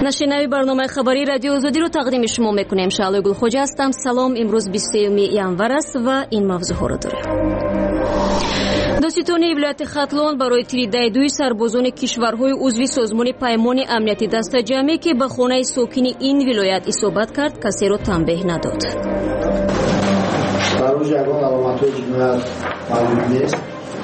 نشنوی برنامه خبری رادیو آزادی رو تقدیم شما میکنیم. شعله گل خوجه هستم. سلام. امروز 23 ینور است و این موضوع ها رو داریم. دادستان ولایت ختلان برای تیری دوی سربازان کشورهای عضو سازمان پیمان امنیتی دسته‌جمعی که به خانه ساکن این ولایت اصابت کرد کسی را تنبیه نداد. برای جوان علامت‌های جنایت معلوم نیست.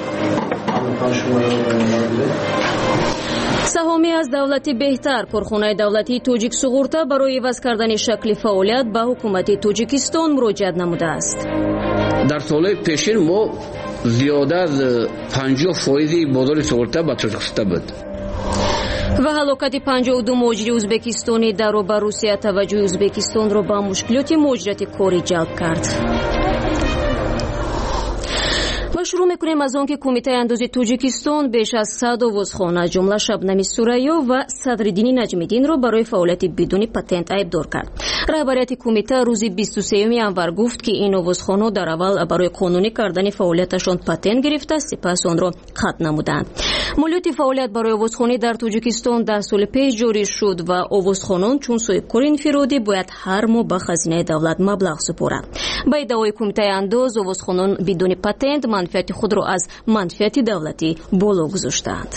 سهامی از دولتی بهتر کارخانه دولتی توجیک سغورتا برای عوض کردن شکل فعالیت به حکومت تاجیکستان مراجعت نموده است. در سالهای پیشین ما زیاده از 50% بازار سغورتا به تاجیکستان بود. و هلاکت 52 مهاجر ازبکستانی در و بر روسیه توجه ازبکستان را به مشکلات مهاجرت کاری جلب کرد. و شروع میکنیم از آن که کمیته اندازی تاجیکستان بیش از 100 عضوخانه از جمله شبنم سوریا و صدرالدین نجمیدین را برای فعالیت بدون پتانت عیبدار کرد. رهبریت کمیته روز 23 ینور گفت که این عضوخانه در اول برای قانونی کردن فعالیتشان پتانت گرفته سپس آن را قطع نمودند. مالیات فعالیت برای عضوخانه در تاجیکستان 10 سال پیش جاری شد و عضوخانان چون سوی کار انفرادی باید هر ماه به خزینه دولت مبلغ سپارند. با ادعای کمیته انداز عضوخانان بدون پتانت منفعت خود را از منفعت دولتی بالا گذاشتند.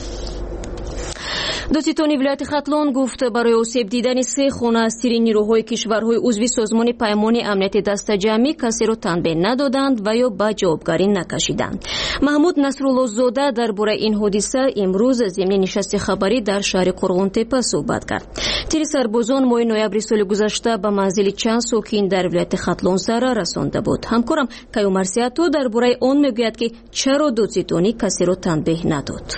دادستان ولایت ختلان گفت برای آسیب دیدن 3 خانه از تیر نیروهای کشورهای عضو سازمان پیمان امنیتی دسته‌جمعی کسی را تنبیه ندادند و یا به جوابگاری نکشیدند. محمود نصرالله زاده درباره این حادثه امروز ضمن نشست خبری در شهر قرغن‌تپه صحبت کرد. تیر سربازان ماه نوامبر سال گذشته به منزل چند ساکن در ولایت ختلان ضرر رسانده بود. همکارم کیومرسیاتو درباره آن میگوید که چرا دادستانی کسی را تنبیه نداد.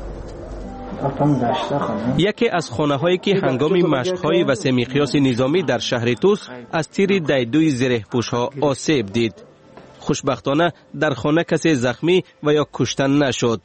یکی از خانه‌هایی که هنگام مشق‌های وسیع مقیاس نظامی در شهر توس از تیر دیدوی زره‌پوش‌ها آسیب دید. خوشبختانه در خانه کسی زخمی و یا کشته نشد.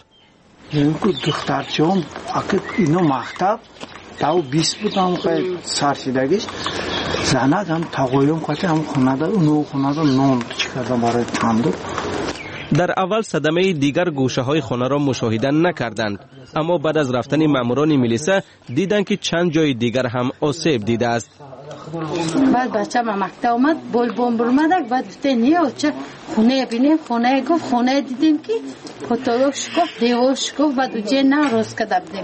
دخترچه‌ام فقط اینو مکتب تا 20 بودم که سرشیدگیش زنادم تقویم کردم هم خونه نون کردم برای تندو. در اول صدمه دیگر گوشه های خانه را مشاهده نکردند، اما بعد از رفتن ماموران میلیسا دیدند که چند جای دیگر هم آسیب دیده است. بعد بچه ما مکتب اومد بول بمب اومد بعد گفت نه چه خونه ببینیم خونه گفت خونه دیدیم که پتولوش گفت دیوش گفت بعد جه نه روز کردیم.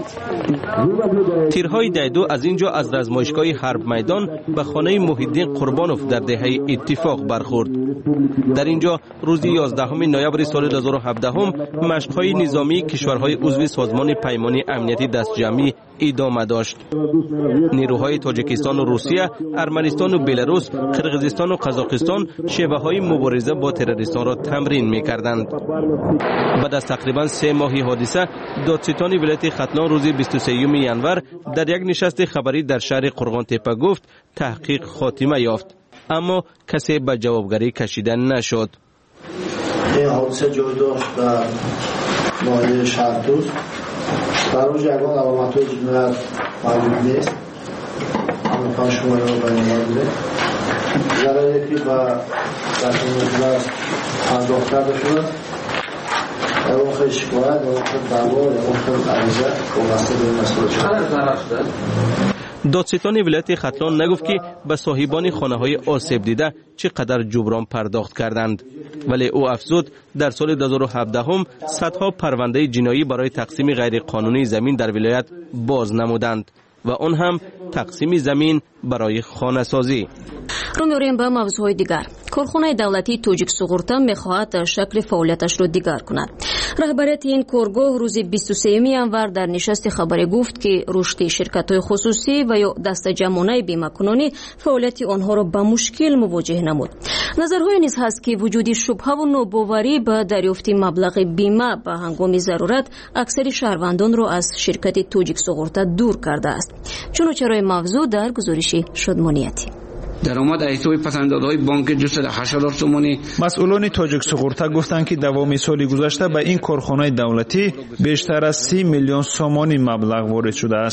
تیرهای دیدو از اینجا از رزمایشگاه حرب میدان به خانه محیدین قربانوف در دهه اتفاق برخورد. در اینجا روز 11 نوامبر سال 2017 مشق‌های نظامی کشورهای عضو سازمان پیمان امنیتی دسته‌جمعی ادامه داشت. نیروهای تاجیکستان و روسیه، ارمنستان و بلاروس، قرقیزستان و قزاقستان شیوه‌های مبارزه با تروریستان را تمرین می‌کردند. بعد از تقریباً 3 ماهی حادثه، دادستان ولایت ختلان روز 23 ینور در یک نشست خبری در شهر قرغن‌تپه گفت تحقیق خاتمه یافت، اما کسی به جوابگری کشیده نشد. این حادثه جای داشت در ناحیه شهر توس. برای جوان علامت‌های جنایت معلوم نیست. اما شما رو بیان می‌کنید. ضرری که به دستمزد پرداخت کرده شده در واقع شکایت در واقع دعوا در واقع عریضه وابسته به مسئول شده. دادستان ولایت ختلان نگفت که به صاحبان خانه‌های آسیب دیده چقدر جبران پرداخت کردند، ولی او افزود در سال 2017 صدها پرونده جنایی برای تقسیم غیرقانونی زمین در ولایت باز نمودند و آن هم تقسیم زمین برای خانه سازی. رو می‌ریم به موضوعهای دیگر. کارخانه دولتی توجیک سغورتا می‌خواهد شکل فعالیتش را دیگر کند. رهبریت این کارگاه روز 23 ینور در نشست خبری گفت که رشد شرکت‌های خصوصی و یا دسته‌جمعانه بیمه‌کنانی فعالیت آنها را با مشکل مواجه نمود. نظرهای نیز هست که وجود شبهه و ناباوری به دریافت مبلغ بیمه به هنگام ضرورت اکثر شهروندان را از شرکت توجیک سغورتا دور کرده است. چنانچه موضوع در گزارش شادمانیتی. درآمد از حساب پسندازهای بانک 280,000 تومانی. مسئولان تاجیک سغورتا گفتند که دوام سال گذشته به این کارخانه دولتی بیشتر از 30 میلیون سومانی مبلغ وارد شده است.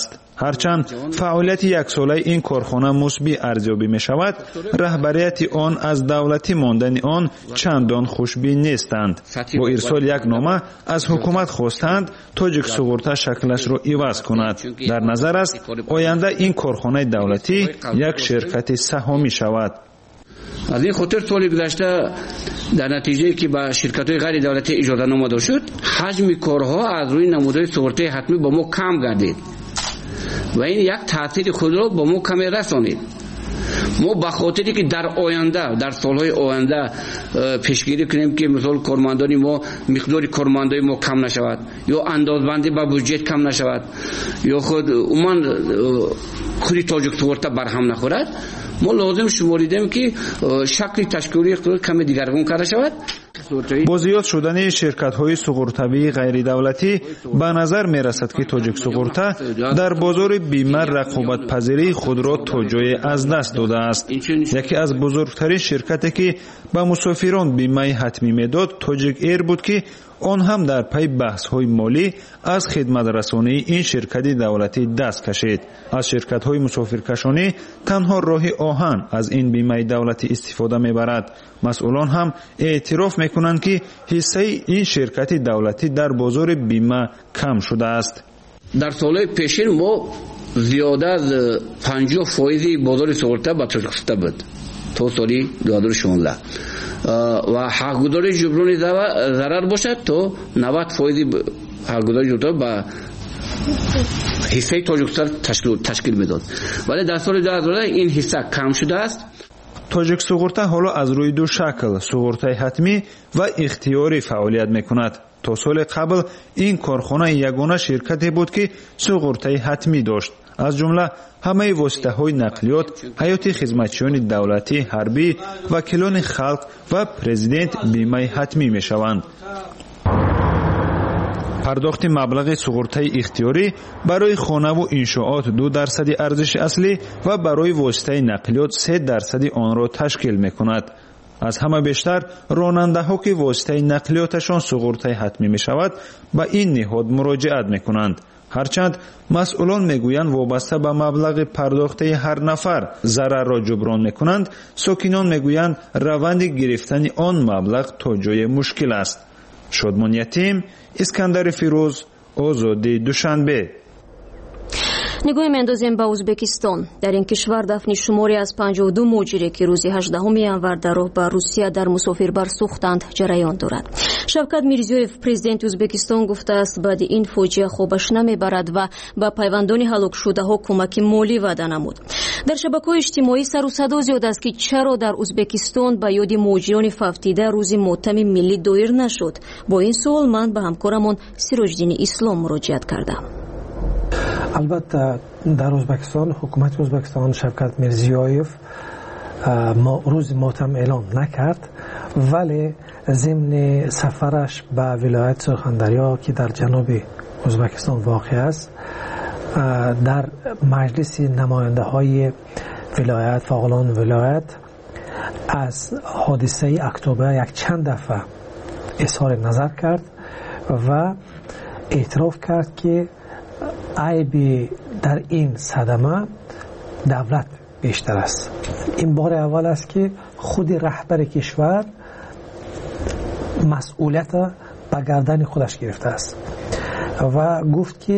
ҳарчанд фаъолияти яксолаи ин корхона мусбӣ арзёбӣ мешавад, раҳбарияти он аз давлатӣ мондани он чандон хушбин нестанд. бо ирсоли як нома аз ҳукумат хостанд тоҷик суғурта шаклашро иваз кунад. дар назар аст оянда ин корхонаи давлатӣ як ширкати саҳомӣ шавад. аз ин хотир соли гузашта дар натиҷае ки ба ширкатҳои ғайридавлатӣ иҷозанома дод шуд, ҳаҷми корҳо аз рӯи намудҳои суғуртаи ҳатмӣ ба мо кам гардид ва ин як таъсири худро ба мо каме расонид. мо ба хотире ки дар оянда, дар солҳои оянда пешгирӣ кунем ки мисол кормандони мо, миқдори кормандои мо кам нашавад, ё андозбандӣ ба бюджет кам нашавад, ё худ умуман худи тоҷик суғурта барҳам нахӯрад, мо лозим шуморидем ки шакли ташкилии иқтидор каме дигаргун карда шавад. бо зиёд шудани ширкатҳои суғуртавии ғайридавлатӣ ба назар мерасад ки тоҷик суғурта дар бозори бима рақобатпазирии худро то ҷое аз даст додааст. яке аз бузургтарин ширкате ки ба мусофирон бимаи ҳатмӣ медод тоҷик эйр буд ки он ҳам дар пай баҳсҳои молӣ аз хидматрасонии ин ширкати давлатӣ даст кашид. аз ширкатҳои мусофиркашонӣ танҳо роҳи оҳан аз ин бимаи давлатӣ истифода мебарад. масъулон ҳам эътироф мекунанд ки ҳиссаи ин ширкати давлатӣ дар бозори бима кам шудааст. дар солҳои пешин мо зиёда аз 50% бозори суғурта ба тоҷикистон буд то соли 2016 ва ҳақгузори ҷуброни зарар бошад то 90% ҳақгузори ҷуброн ба ҳиссаи тоҷикистон ташкил медод, вале дар соли 2010 ин ҳисса кам шудааст. тоҷик суғурта ҳоло аз рӯи ду шакл суғуртаи ҳатмӣ ва ихтиёрӣ фаъолият мекунад. то соли қабл ин корхона ягона ширкате буд ки суғуртаи ҳатмӣ дошт. аз ҷумла ҳамаи воситаҳои нақлиёт, ҳаёти хизматчиёни давлатӣ, ҳарбӣ, вакилони халқ ва президент бимаи ҳатмӣ мешаванд. пардохти маблағи суғуртаи ихтиёрӣ барои хонаву иншоот 2% арзиши аслӣ ва барои воситаи нақлиёт 3% онро ташкил мекунад. аз ҳама бештар ронандаҳо ки воситаи нақлиёташон суғуртаи ҳатмӣ мешавад ба ин ниҳод муроҷиат мекунанд. ҳарчанд масъулон мегӯянд вобаста ба маблағи пардохтаи ҳар нафар зарарро ҷуброн мекунанд, сокинон мегӯянд раванди гирифтани он маблағ то ҷое мушкил аст. шодмон ятим, искандари фирӯз, озодии душанбе. нигоҳе меандозем ба ӯзбекистон. дар ин кишвар дафни шуморе аз 52 муҳоҷире ки рӯзи 18 январ дар роҳ ба русия дар мусофирбар сӯхтанд ҷараён дорад. шавкат мирзиёев президенти ӯзбекистон гуфтааст баъди ин фоҷиа хобаш намебарад ва ба пайвандони ҳалокшудаҳо кӯмаки молӣ ваъда намуд. дар шабакаҳои иҷтимоӣ сару садо зиёд аст ки чаро дар ӯзбекистон ба ёди муҳоҷирони фавтида рӯзи мотами миллӣ доир нашуд. бо ин суол ман ба ҳамкорамон сироҷдини ислом муроҷиат кардам. албатта дар ӯзбекистон ҳукумати ӯзбекистон шавкат мирзиёев рӯзи мотам эълон накард, вале зимни сафараш ба вилояти сурхандарё ки дар ҷануби ӯзбекистон воқеъ аст дар маҷлиси намояндаҳои вилоят фаъолон вилоят аз ҳодисаи октябр якчанд дафъа изҳори назар кард ва эътироф кард ки айби дар ин садама давлат бештар аст. ин бори аввал аст ки худи раҳбари кишвар масъулиятро ба гардани худаш гирифтааст ва гуфт ки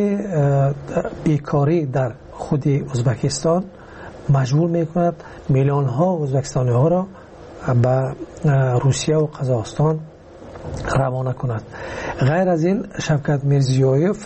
бекорӣ дар худи ӯзбекистон маҷбур мекунад миллионҳо ӯзбекистониҳоро ба русия ва қазоқистон равона кунад. ғайр аз ин шавкат мирзиёев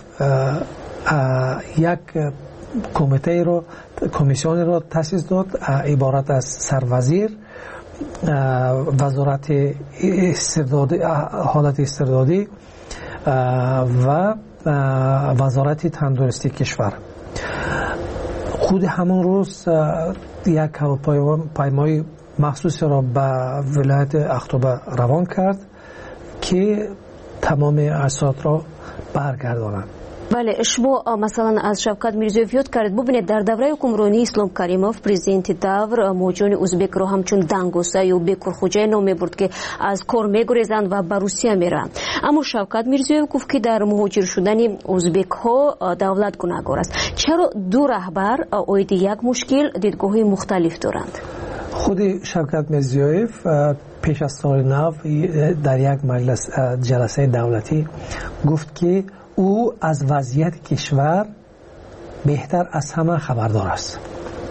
як комиссионеро таъсис дод иборат аз сарвазир, вазорати истирдодӣ, ҳолати истирдодӣ ва вазорати тандурустии кишвар. худи ҳамон рӯз як ҳавопаймои махсусеро ба вилояти Ахтоба равон кард ки тамоми асотро баргардонанд. бале, шумо масалан аз Шавкат Мирзиёев ёд кардед. бубинед дар давраи ҳукмронии Ислом Каримов президенти давр муҳоҷирони ӯзбекро ҳамчун дангоса ё бекорхоҷае ном мебурд ки аз кор мегурезанд ва ба Русия мераванд. اما شوکت میرزیویف گفت که در مهاجر شدن ازبک ها دولت گناهکار است. چرا دو رهبر اوید یک مشکل دیدگاه مختلف دارند؟ خود شوکت میرزیویف پیش از سال نو در یک مجلس جلسه دولتی گفت که او از وضعیت کشور بهتر از همه خبردار است.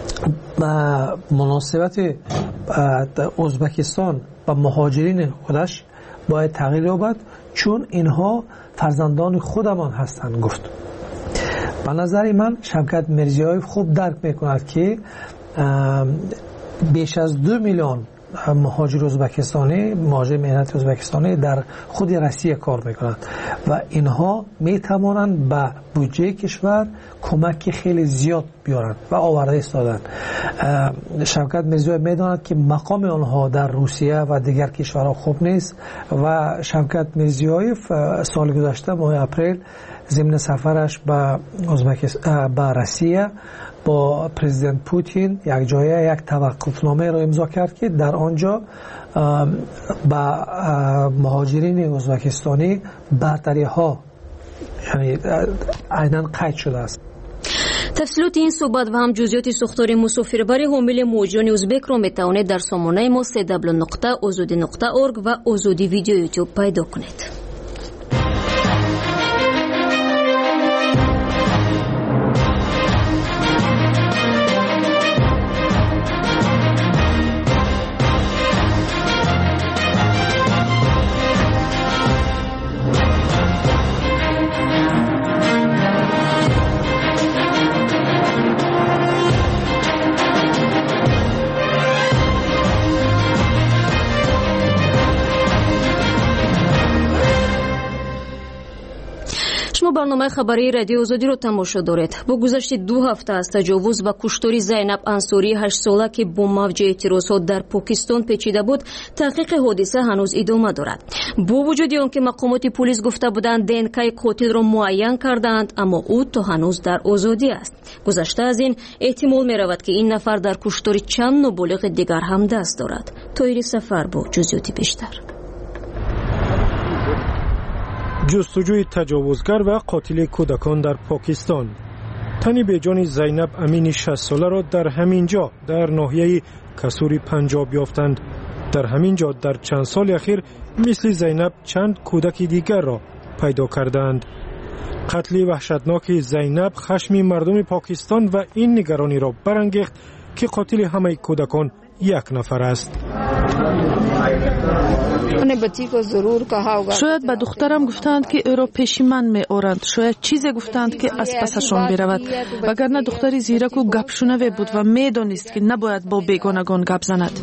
مناسبت ازبکستان با مهاجرین خودش باید تغییر یابد چون اینها فرزندان خودمان هستند گفت. به نظر من شوکت میرزیویف خوب درک میکند که بیش از 2 میلیون مهاجر ازبکستانی، مهاجر ملت ازبکستانی در خود روسیه کار میکنند و اینها میتوانند به بودجه کشور کمک خیلی زیاد بیارند و آورده ایستادند. شوکت میرزیویف میداند که مقام آنها در روسیه و دیگر کشورها خوب نیست و شوکت میرزیویف سال گذشته ماه اپریل ضمن سفرش به روسیه با پرزیدنت پوتین یک جای یک توقفنامه را امضا کرد که در آنجا با مهاجرین ازبکستانی برتری ها یعنی عیناً قید شده است. تفصیلات این صحبت و هم جزئیات ساختار مسافربری حامل مهاجران ازبک را میتوانید در سامانه ما www.azodi.org و آزادی ویدیو یوتیوب پیدا کنید. شما برنامه خبری رادیو آزادی رو تماشا دارید. با گذشت 2 هفته از تجاوز و کشتاری زینب انصاری 8 ساله که با موج اعتراضات در پاکستان پیچیده بود، تحقیق حادثه هنوز ادامه دارد. با وجود آنکه مقامات پلیس گفته بودند دنکای قاتل را معین کردند، اما او تا هنوز در آزادی است. گذشته از این احتمال می رود که این نفر در کشتاری چند نابالغ دیگر هم دست دارد. طاهر سفر با جزئیات بیشتر. جستجوی تجاوزگر و قاتل کودکان در پاکستان. تنی به جان زینب امین 60 ساله را در همین جا در ناحیه کسوری پنجاب یافتند. در همین جا در چند سال اخیر مثل زینب چند کودک دیگر را پیدا کردند. قتل وحشتناک زینب خشم مردم پاکستان و این نگرانی را برانگیخت که قاتل همه کودکان یک نفر است. شاید به دخترم گفتند که او را پیش من می آورند، شاید چیزی گفتند که از پسشان برود، وگرنه دختری زیرک و گپشنو بود و می دانست که نباید با بیگانگان گپ زند.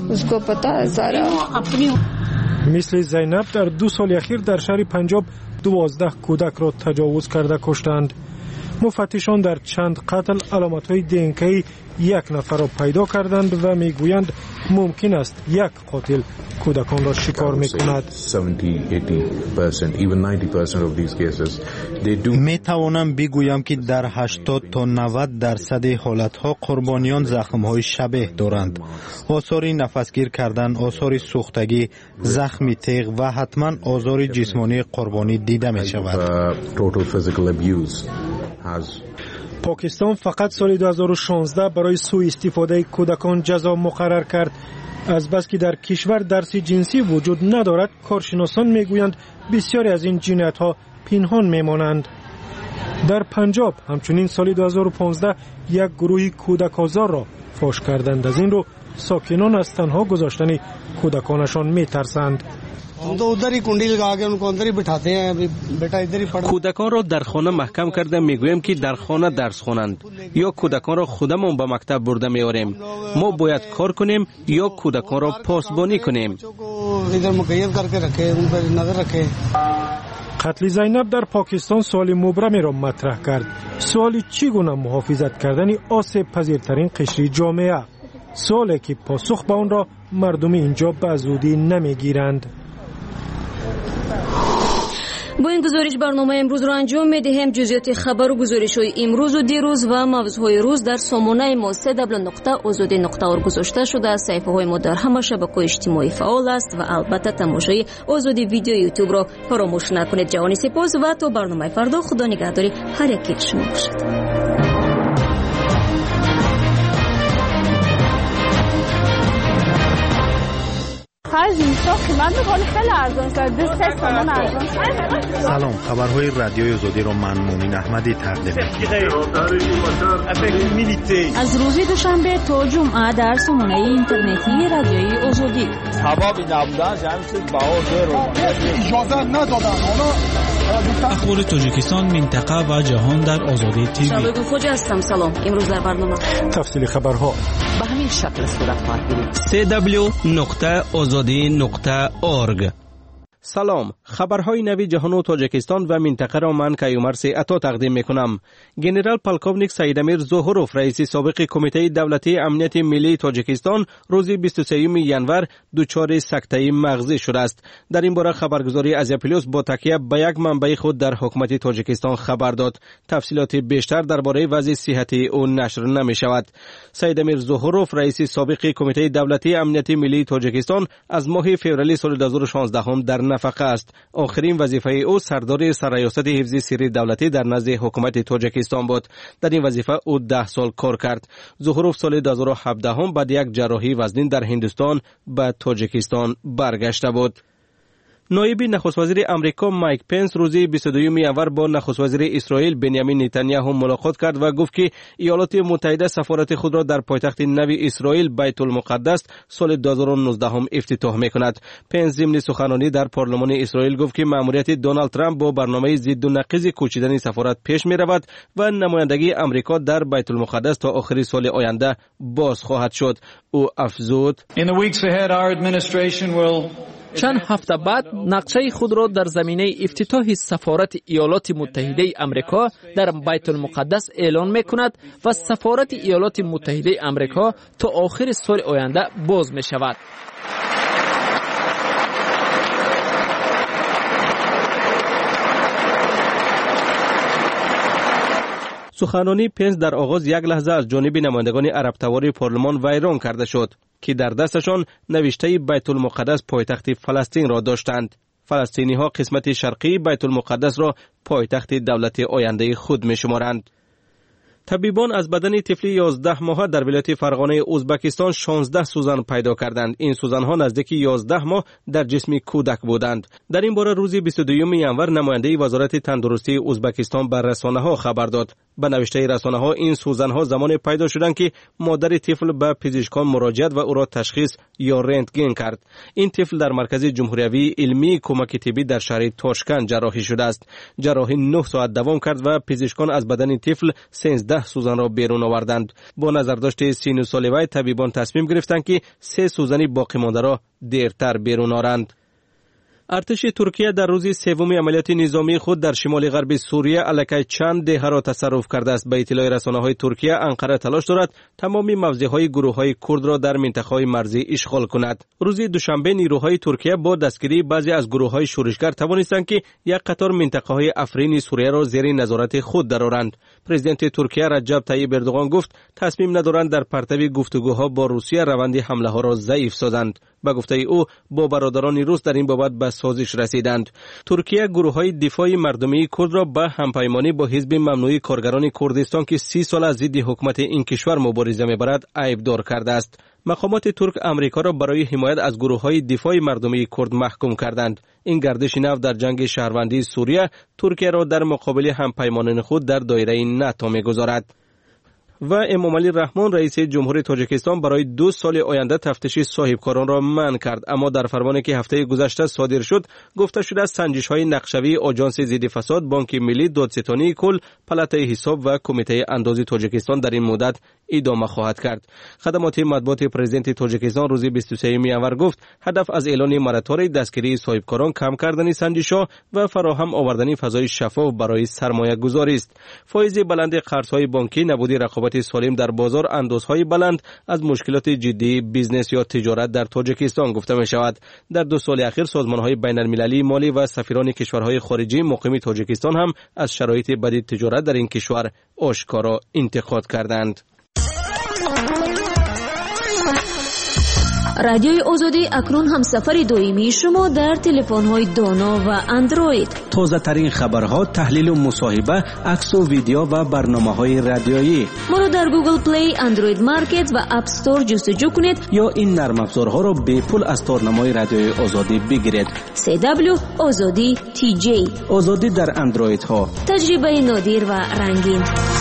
مثل زینب در 2 سال اخیر در شهر پنجاب 12 کودک را تجاوز کرده کشتند. مفتشان در چند قتل علامت‌های دینکه‌ای یک نفر را پیدا کردند و میگویند ممکن است یک قاتل کودکان را شکار میکند. میتوانم بگویم که در 80 تا 90% حالتها قربانیان زخم‌های شبیه دارند. آثار نفسگیر کردن، آثار سوختگی، زخم تیغ و حتما آثار جسمانی قربانی دیده می شود. پاکستان فقط سال 2016 برای سوء استفاده کودکان جزا مقرر کرد. از بس که در کشور درس جنسی وجود ندارد، کارشناسان میگویند بسیاری از این جنایت‌ها پنهان میمانند. در پنجاب همچنین سال 2015 یک گروه کودک آزار را فاش کردند. از این رو ساکنان از تنها گذاشتن کودکانشان میترسند. کودکان را در خانه محکم کرده میگویم که در خانه درس خوانند یا کودکان را خودمون به مکتب برده میاریم. ما باید کار کنیم یا کودکان را پاسبانی کنیم. قتل زینب در پاکستان سوال مبرمی را مطرح کرد. سوالی چگونه محافظت کردن آسیب پذیرترین قشر جامعه؟ سوالی که پاسخ به آن را مردم اینجا به زودی نمیگیرند. با این گزارش برنامه امروز را انجام می‌دهیم. جزئیات خبر و گزارش‌های امروز و دیروز و موضوعهای روز در سامانه ما www.azadi.org گذاشته شده است. صفحه‌های ما در همه شبکه‌های اجتماعی فعال است و البته تماشای آزادی ویدیو یوتیوب را فراموش نکنید. جوانی سپاس و تا برنامه فردا خدا نگهداری هر یکی شما باشد. سلام، خبرهای رادیوی آزادی را من مومن احمدی تقدیم می‌کنم. از روز دوشنبه تا جمعه در سامانه اینترنتی رادیوی آزادی. اخبار تاجیکستان، منطقه و جهان در آزادی تیوی. شبکه خوج هستم. سلام. امروز در برنامه تفصیل خبرها به همین شکل صورت خواهد گرفت. www.azadi.org. سلام، خبرهای نوی جهان و تاجیکستان و منطقه را من کیومرث عطا تقدیم میکنم. گنرال پالکوونیک سیدامیر زوهروف رئیس سابق کمیته دولتی امنیت ملی تاجیکستان روز 23 ینور دچار سکته مغزی شده است. در این باره خبرگزاری آزیا پلاس با تکیه به یک منبع خود در حکومت تاجیکستان خبر داد. تفصیلات بیشتر درباره وضع صحتی او نشر نمی شود. سیدامیر زوهروف رئیس سابق کمیته دولتی امنیت ملی تاجیکستان از ماه فوریه سال 2016 در نفقه است. آخرین وظیفه او سردار سرریاست حفظ سری دولتی در نزد حکومت تاجیکستان بود. در این وظیفه او 10 سال کار کرد. زوهروف سال 2017 بعد یک جراحی وزنین در هندوستان به تاجیکستان برگشته بود. نایب نخست وزیر امریکا مایک پنس روز 22 ینور با نخست وزیر اسرائیل بنیامین نتانیاهو ملاقات کرد و گفت که ایالات متحده سفارت خود را در پایتخت نو اسرائیل بیت المقدس سال 2019 افتتاح می‌کند. پنس ضمن سخنرانی در پارلمان اسرائیل گفت که مأموریت دونالد ترامپ با برنامه ضد و نقیض کوچیدن سفارت پیش می‌رود و نمایندگی امریکا در بیت المقدس تا آخر سال آینده باز خواهد شد. او افزود: چند هفته بعد نقشه خود را در زمینه افتتاح سفارت ایالات متحده امریکا در بیت المقدس اعلان می کند و سفارت ایالات متحده امریکا تا آخر سال آینده باز می شود. سخنرانی پنس در آغاز یک لحظه از جانب نمایندگان عرب توار پارلمان ویران کرده شد که در دستشان نوشته بیت المقدس پایتخت فلسطین را داشتند. فلسطینی ها قسمت شرقی بیت المقدس را پایتخت دولت آینده خود می شمارند. طبیبان از بدن طفلی 11 ماهه در ولایت فرغانه ازبکستان 16 سوزن پیدا کردند. این سوزن ها نزدیک 11 ماه در جسم کودک بودند. در این باره روز 22 ینور نماینده وزارت تندرستی ازبکستان بر رسانه ها خبر داد. به نوشته رسانه ها این سوزن ها زمان پیدا شدند که مادر طفل به پزشکان مراجعت و او را تشخیص یا رنتگن کرد. این طفل در مرکز جمهوری علمی کمک طبی در شهر تاشکند جراحی شده است. جراحی 9 ساعت دوام کرد و پزشکان از بدن طفل 13 سوزن را بیرون آوردند. با نظرداشت سینوسال وی طبیبان تصمیم گرفتند که 3 سوزن باقی مانده را دیرتر بیرون آورند. ارتش ترکیه در روز سوم عملیات نظامی خود در شمال غرب سوریه علیه چند دهه را تصرف کرده است. به اطلاع رسانه‌های ترکیه انقره تلاش دارد تمام موضع‌های گروه‌های کرد را در منطقه‌های مرزی اشغال کند. روز دوشنبه نیروهای ترکیه با دستگیری بعضی از گروه‌های شورشگر توانستند که یک قطار منطقه‌های افرین سوریه را زیر نظارت خود درآورند. پرزیدنت ترکیه رجب طیب اردوغان گفت تصمیم ندارند در پرتو گفتگوها با روسیه روند حمله‌ها را ضعیف سازند. به گفته او با برادران روس در این بابت به سازش رسیدند. ترکیه گروه‌های دفاع مردمی کرد را به همپیمانی با حزب ممنوعه کارگران کردستان که 30 سال از ضد حکومت این کشور مبارزه می‌برد عیبدار کرده است. مقامات ترک امریکا را برای حمایت از گروه‌های دفاع مردمی کرد محکوم کردند. این گردش نو در جنگ شهروندی سوریه ترکیه را در مقابل همپیمانان خود در دایره ناتو می‌گذارد. و امامعلی رحمان رئیس جمهور تاجیکستان برای 2 سال آینده تفتیش صاحبکاران را منع کرد، اما در فرمانی که هفته گذشته صادر شد گفته شده است سنجش‌های نقشه‌ای آژانس ضد فساد، بانک ملی، دادستانی کل، پلاتای حساب و کمیته اندازی تاجیکستان در این مدت ادامه خواهد کرد. خدمات مطبوعات پرزیدنت تاجیکستان روز 23 ینور گفت هدف از اعلان مراتور دستگیری صاحبکاران کم کردن سنجش‌ها و فراهم آوردن فضای شفاف برای سرمایه گذاری است. فایز بلند قرض‌های بانکی، نبود رقابت سالم در بازار، اندازهای بلند از مشکلات جدی بیزنس یا تجارت در تاجیکستان گفته می شود. در 2 سال اخیر سازمان‌های بین‌المللی مالی و سفیران کشورهای خارجی مقیم تاجیکستان هم از شرایط بد تجارت در این کشور آشکارا انتقاد کردند. رادیوی آزادی اکنون همسفر دائمی شما در تلفن‌های دانا و اندروید. تازه ترین خبرها، تحلیل و مصاحبه، عکس و ویدیو و برنامه‌های رادیویی. ما را در گوگل پلی، اندروید مارکت و اپ استور جستجو کنید یا این نرم افزارها را به پول از تارنمای رادیوی آزادی بگیرید. CW آزادی TJ. آزادی در اندروید ها. تجربه نادر و رنگین.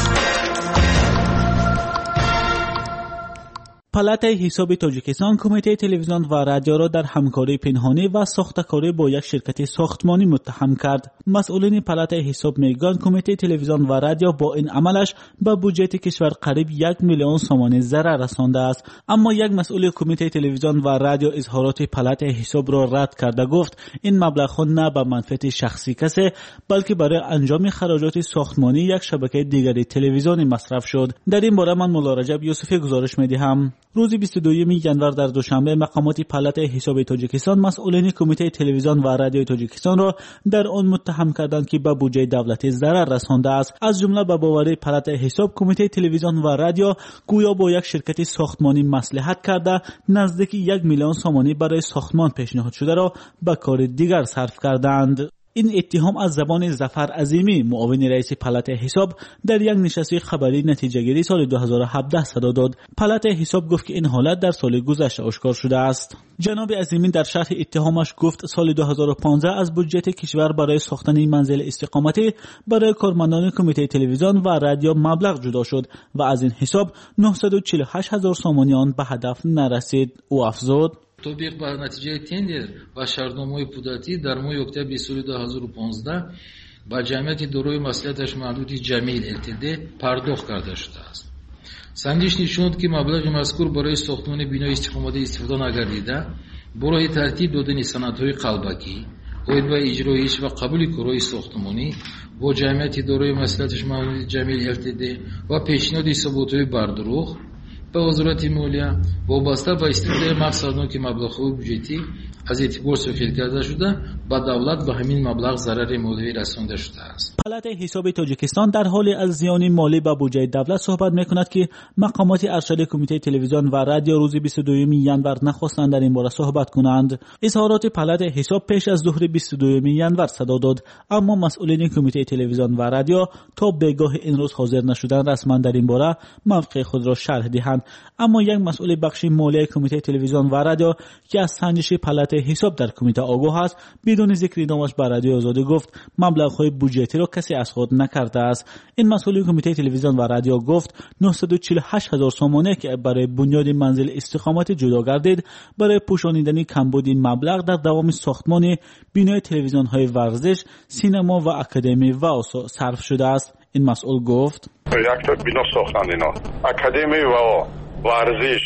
پالات حساب تاجیکستان کمیته تلویزیون و رادیو را در همکاری پنهانی و ساخته‌کاری با یک شرکت ساختمانی متهم کرد. مسئولین پالات حساب میگویند کمیته تلویزیون و رادیو با این عملش به بودجه کشور قریب 1 میلیون سوم ضرر رسانده است. اما یک مسئول کمیته تلویزیون و رادیو اظهارات پالات حساب را رد کرده گفت این مبلغ نه به منفعت شخصی کسی بلکه برای انجام خراجات ساختمانی یک شبکه دیگری تلویزیونی مصرف شد. در این باره من مولا رجب یوسفی گزارش می‌دهم. روز 22 ینور در دوشنبه مقامات پالات حساب تاجیکستان مسئولین کمیته تلویزیون و رادیو تاجیکستان را در آن متهم کردند که به بودجه دولتی ضرر رسانده است. از جمله به باور پالات حساب کمیته تلویزیون و رادیو گویا با یک شرکت ساختمانی مصلحت کرده نزدیک 1 میلیون سوم برای ساختمان پیشنهاد شده را به کار دیگر صرف کردند. این اتهام از زبان ظفر عظیمی معاون رئیس پالات حساب در یک نشست خبری نتیجه گیری سال 2017 صدا داد. پالات حساب گفت که این حالت در سال گذشته آشکار شده است. جناب عظیمی در شرح اتهامش گفت سال 2015 از بودجه کشور برای ساختن منزل استقامتی برای کارمندان کمیته تلویزیون و رادیو مبلغ جدا شد و از این حساب 948,000 سوم آن به هدف نرسید. او افزود طبق به نتیجه تندر و شرطنامه‌های پودتی در ماه اکتبر سال 2015 با جمعیت دارای مصلحتش محدود جمیل LTD پرداخت کرده شده است. سنجش نشون داد که مبلغ مذکور برای ساختمان بینای استقامتی استفاده نگردیده برای ترتیب دادن سندهای قلبکی، باید با اجرایش و قبول کارهای ساختمانی با جمعیت دارای مصلحتش محدود جمیل LTD و پیشنهاد ثبوت‌های بردروغ به وزارت مالیه وابسته به استفاده مقصدان که مبلغ‌های بودجتی از اعتبار سوخیل کرده شده به دولت به همین مبلغ ضرر مالی رسانده شده است. پالات حساب تاجیکستان در حال از زیان مالی به بودجه دولت صحبت می‌کند که مقامات ارشد کمیته تلویزیون و رادیو روز 22 ینور نخواستند در این باره صحبت کنند. اظهارات پالات حساب پیش از ظهر 22 ینور صدا داد، اما مسئولین کمیته تلویزیون و رادیو تا بگاه این روز حاضر نشدند رسما در این باره موقع خود را شرح دهند. اما یک مسئول بخش مالی کمیته تلویزیون و رادیو که از سنجش پالات حساب در کمیته آگاه است بدون ذکر نامش به رادیو آزادی گفت مبلغ‌های بودجتی را کسی از خود نکرده است. این مسئول کمیته تلویزیون و رادیو گفت 948,000 سوم که برای بنیاد منزل استقامت جدا گردید برای پوشانیدن کمبود این مبلغ در دوام ساختمان بینای تلویزیون‌های ورزش، سینما و اکادمی و صرف شده است. این مسئول گفت یک تا بینا ساختند اینا، اکادمی و ورزش،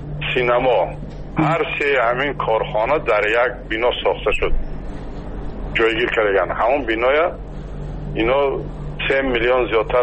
سینما، هر سه همین کارخانه در یک بینا ساخته شد، جایگیر کردن. همون بینای اینا 3 میلیون زیادتر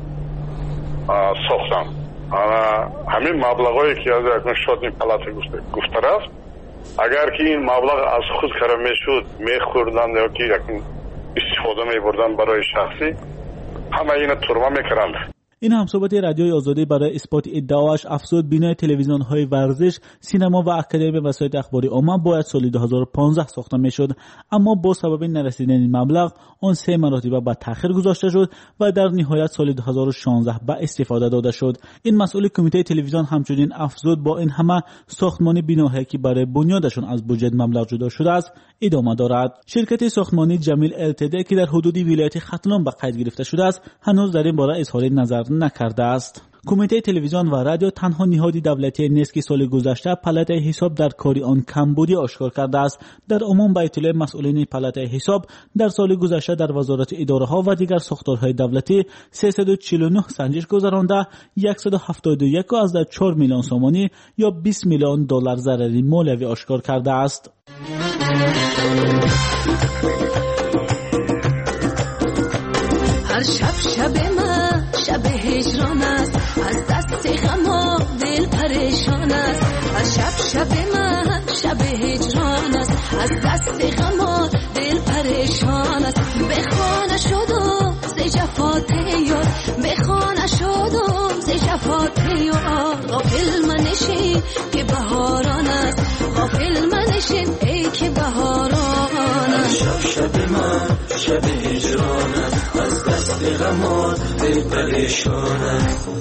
ساختن. همین مبلغایی که از اکنون شد پالات گفته رفت، اگر که این مبلغ از خود کار میشد میخوردن یا که استفاده میبردن برای شخصی، همه اینا ترمه میکردند. این همصحبت رادیوی آزادی برای اثبات ادعاش افزود بینای تلویزیون‌های ورزش، سینما و اکادمی وسایل اخباری عامه باید سال 2015 ساخته میشد، اما با سبب نرسیدن این مبلغ آن 3 مرتبه به تأخیر گذاشته شد و در نهایت سال 2016 به استفاده داده شد. این مسئول کمیته تلویزیون همچنین افزود با این همه ساختمان بیناهایی که برای بنیادشان از بودجه مبلغ جدا شده است ادامه دارد. شرکت ساختمانی جمیل LTD که در حدود ولایت ختلان به قید گرفته شده است هنوز در این باره اظهار نظر نکرده است. کمیته تلویزیون و رادیو تنها نهادی دولتی نیست که سال گذشته پلات حساب در کاری آن کم بودی آشکار کرده است. در عموم بیت الله مسئولین پلات حساب در سال گذشته در وزارت اداره ها و دیگر ساختارهای دولتی 349 سنجش گذرانده 171.4 میلیون سومانی یا 20 میلیون دلار ضرری مالیوی آشکار کرده است. هر شب من شب هجران است، از دست غم دل پریشان است. هر شب من شب هجران است، از دست غم دل پریشان است. بخانه شدم ز جفات یار، بخانه شدم ز جفات یار. غافل منشین که بهاران است، غافل منشین ای که بهاران است. شب من شب هجران است، از دست غم دل پریشان است.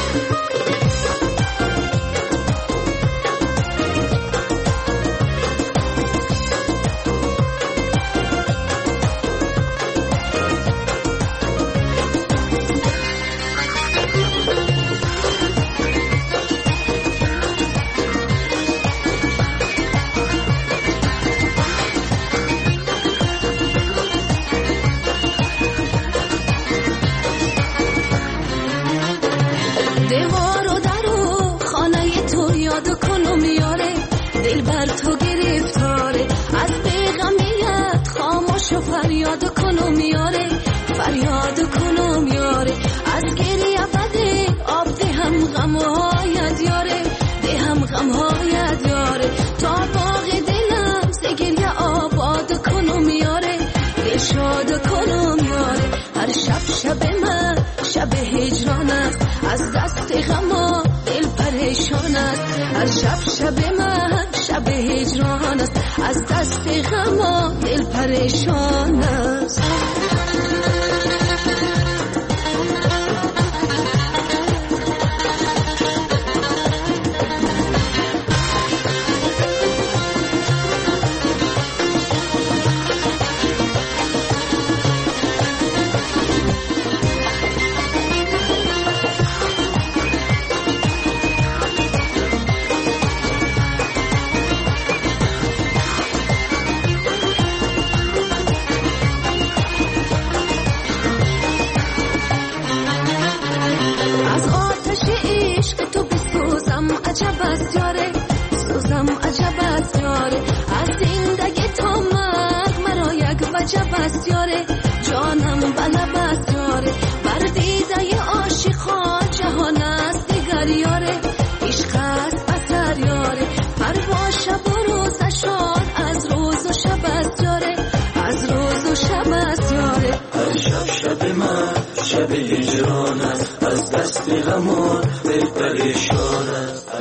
فریاد کنم یاره، فریاد کنم یاره. از گریه بده آب دهم غمهایت یاره، دهم غمهایت یاره. تا باغ دلم ز گریه آباد کنم یاره، دل شاد کنم یاره. هر شب من شب هجران است، از دست غم دل پریشان است. هر شب من شب هجران است، از دست غم دل پریشان است. شب هجران است، از دست غم دل پریشان است.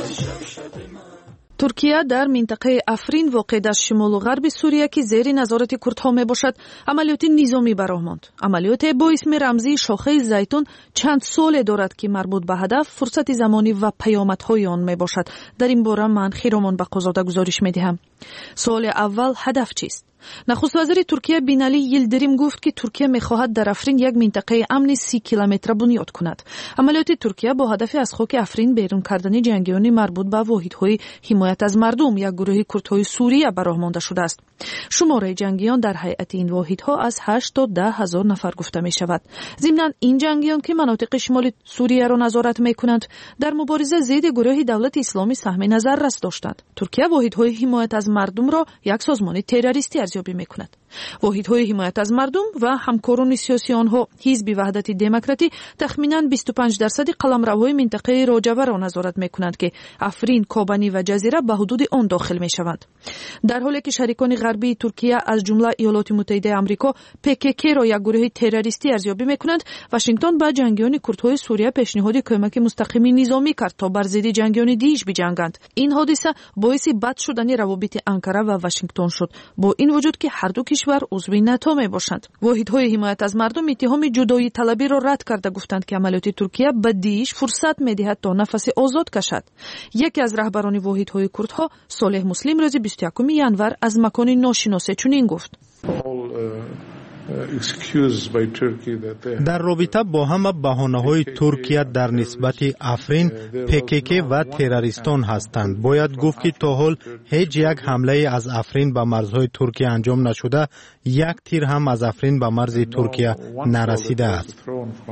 ترکیه در منطقه افرین واقع در شمال و غرب سوریه که زیر نظارت کردها می باشد عملیات نظامی براه ماند. عملیات با اسم رمزی شاخه زیتون چند سال دارد که مربوط به هدف، فرصت زمانی و پیامدهای آن می باشد. در این باره من خیرامان بقازاده گزارش می دهم. سوال اول، هدف چیست؟ نخست وزیر ترکیه بینالی یلدریم گفت که ترکیه می‌خواهد در افرین یک منطقه امن 30 کیلومتر بنیاد کند. عملیات ترکیه با هدف از خاک افرین بیرون کردن جنگیان مربوط به واحدهای حمایت از مردم، یک گروه کردهای سوریه براه مانده شده است. شماره جنگیان در هیئت این واحدها از 8 تا 10 هزار نفر گفته می شود. ضمناً این جنگیان که مناطق شمال سوریه را نظارت می کنند در مبارزه ضد گروه دولت اسلامی سهم نظر رس داشتند. ترکیه واحدهای حمایت از مردم را یک سازمان تروریستی ارزیابی می کند. واحدهای حمایت از مردم و همکاران سیاسی آنها حزب وحدت دموکراتی تخمیناً 25% قلمروهای منطقه راجوه را نظارت می کنند که افرین، کابانی و جزیره به حدود آن داخل می شوند. در حالی که شریکان غربی ترکیه از جمله ایالات متحده آمریکا PKK را یک گروه تروریستی ارزیابی می کنند، واشنگتن به جنگیان کردهای سوریه پیشنهاد کمک مستقیم نظامی کرد تا بر ضد جنگیان دیش بجنگند. این حادثه باعث بد شدن روابط انقره و واشنگتن شد، با این وجود که هر دو کشور عضو ناتو می باشند. واحدهای حمایت از مردم اتهام جدایی طلبی را رد کرده گفتند که عملیات ترکیه به دیش فرصت می دهد تا نفس آزاد کشد. یکی از رهبران واحدهای کردها، صالح مسلم، روز 21 ینور از مکان ناشناس چنین گفت: در رابطه با همه بهانه‌های ترکیه در نسبت افرین، PKK و تروریستان هستند. باید گفت که تا حال هیچ یک حمله از افرین به مرزهای ترکیه انجام نشده، یک تیر هم از افرین به مرز ترکیه نرسیده است.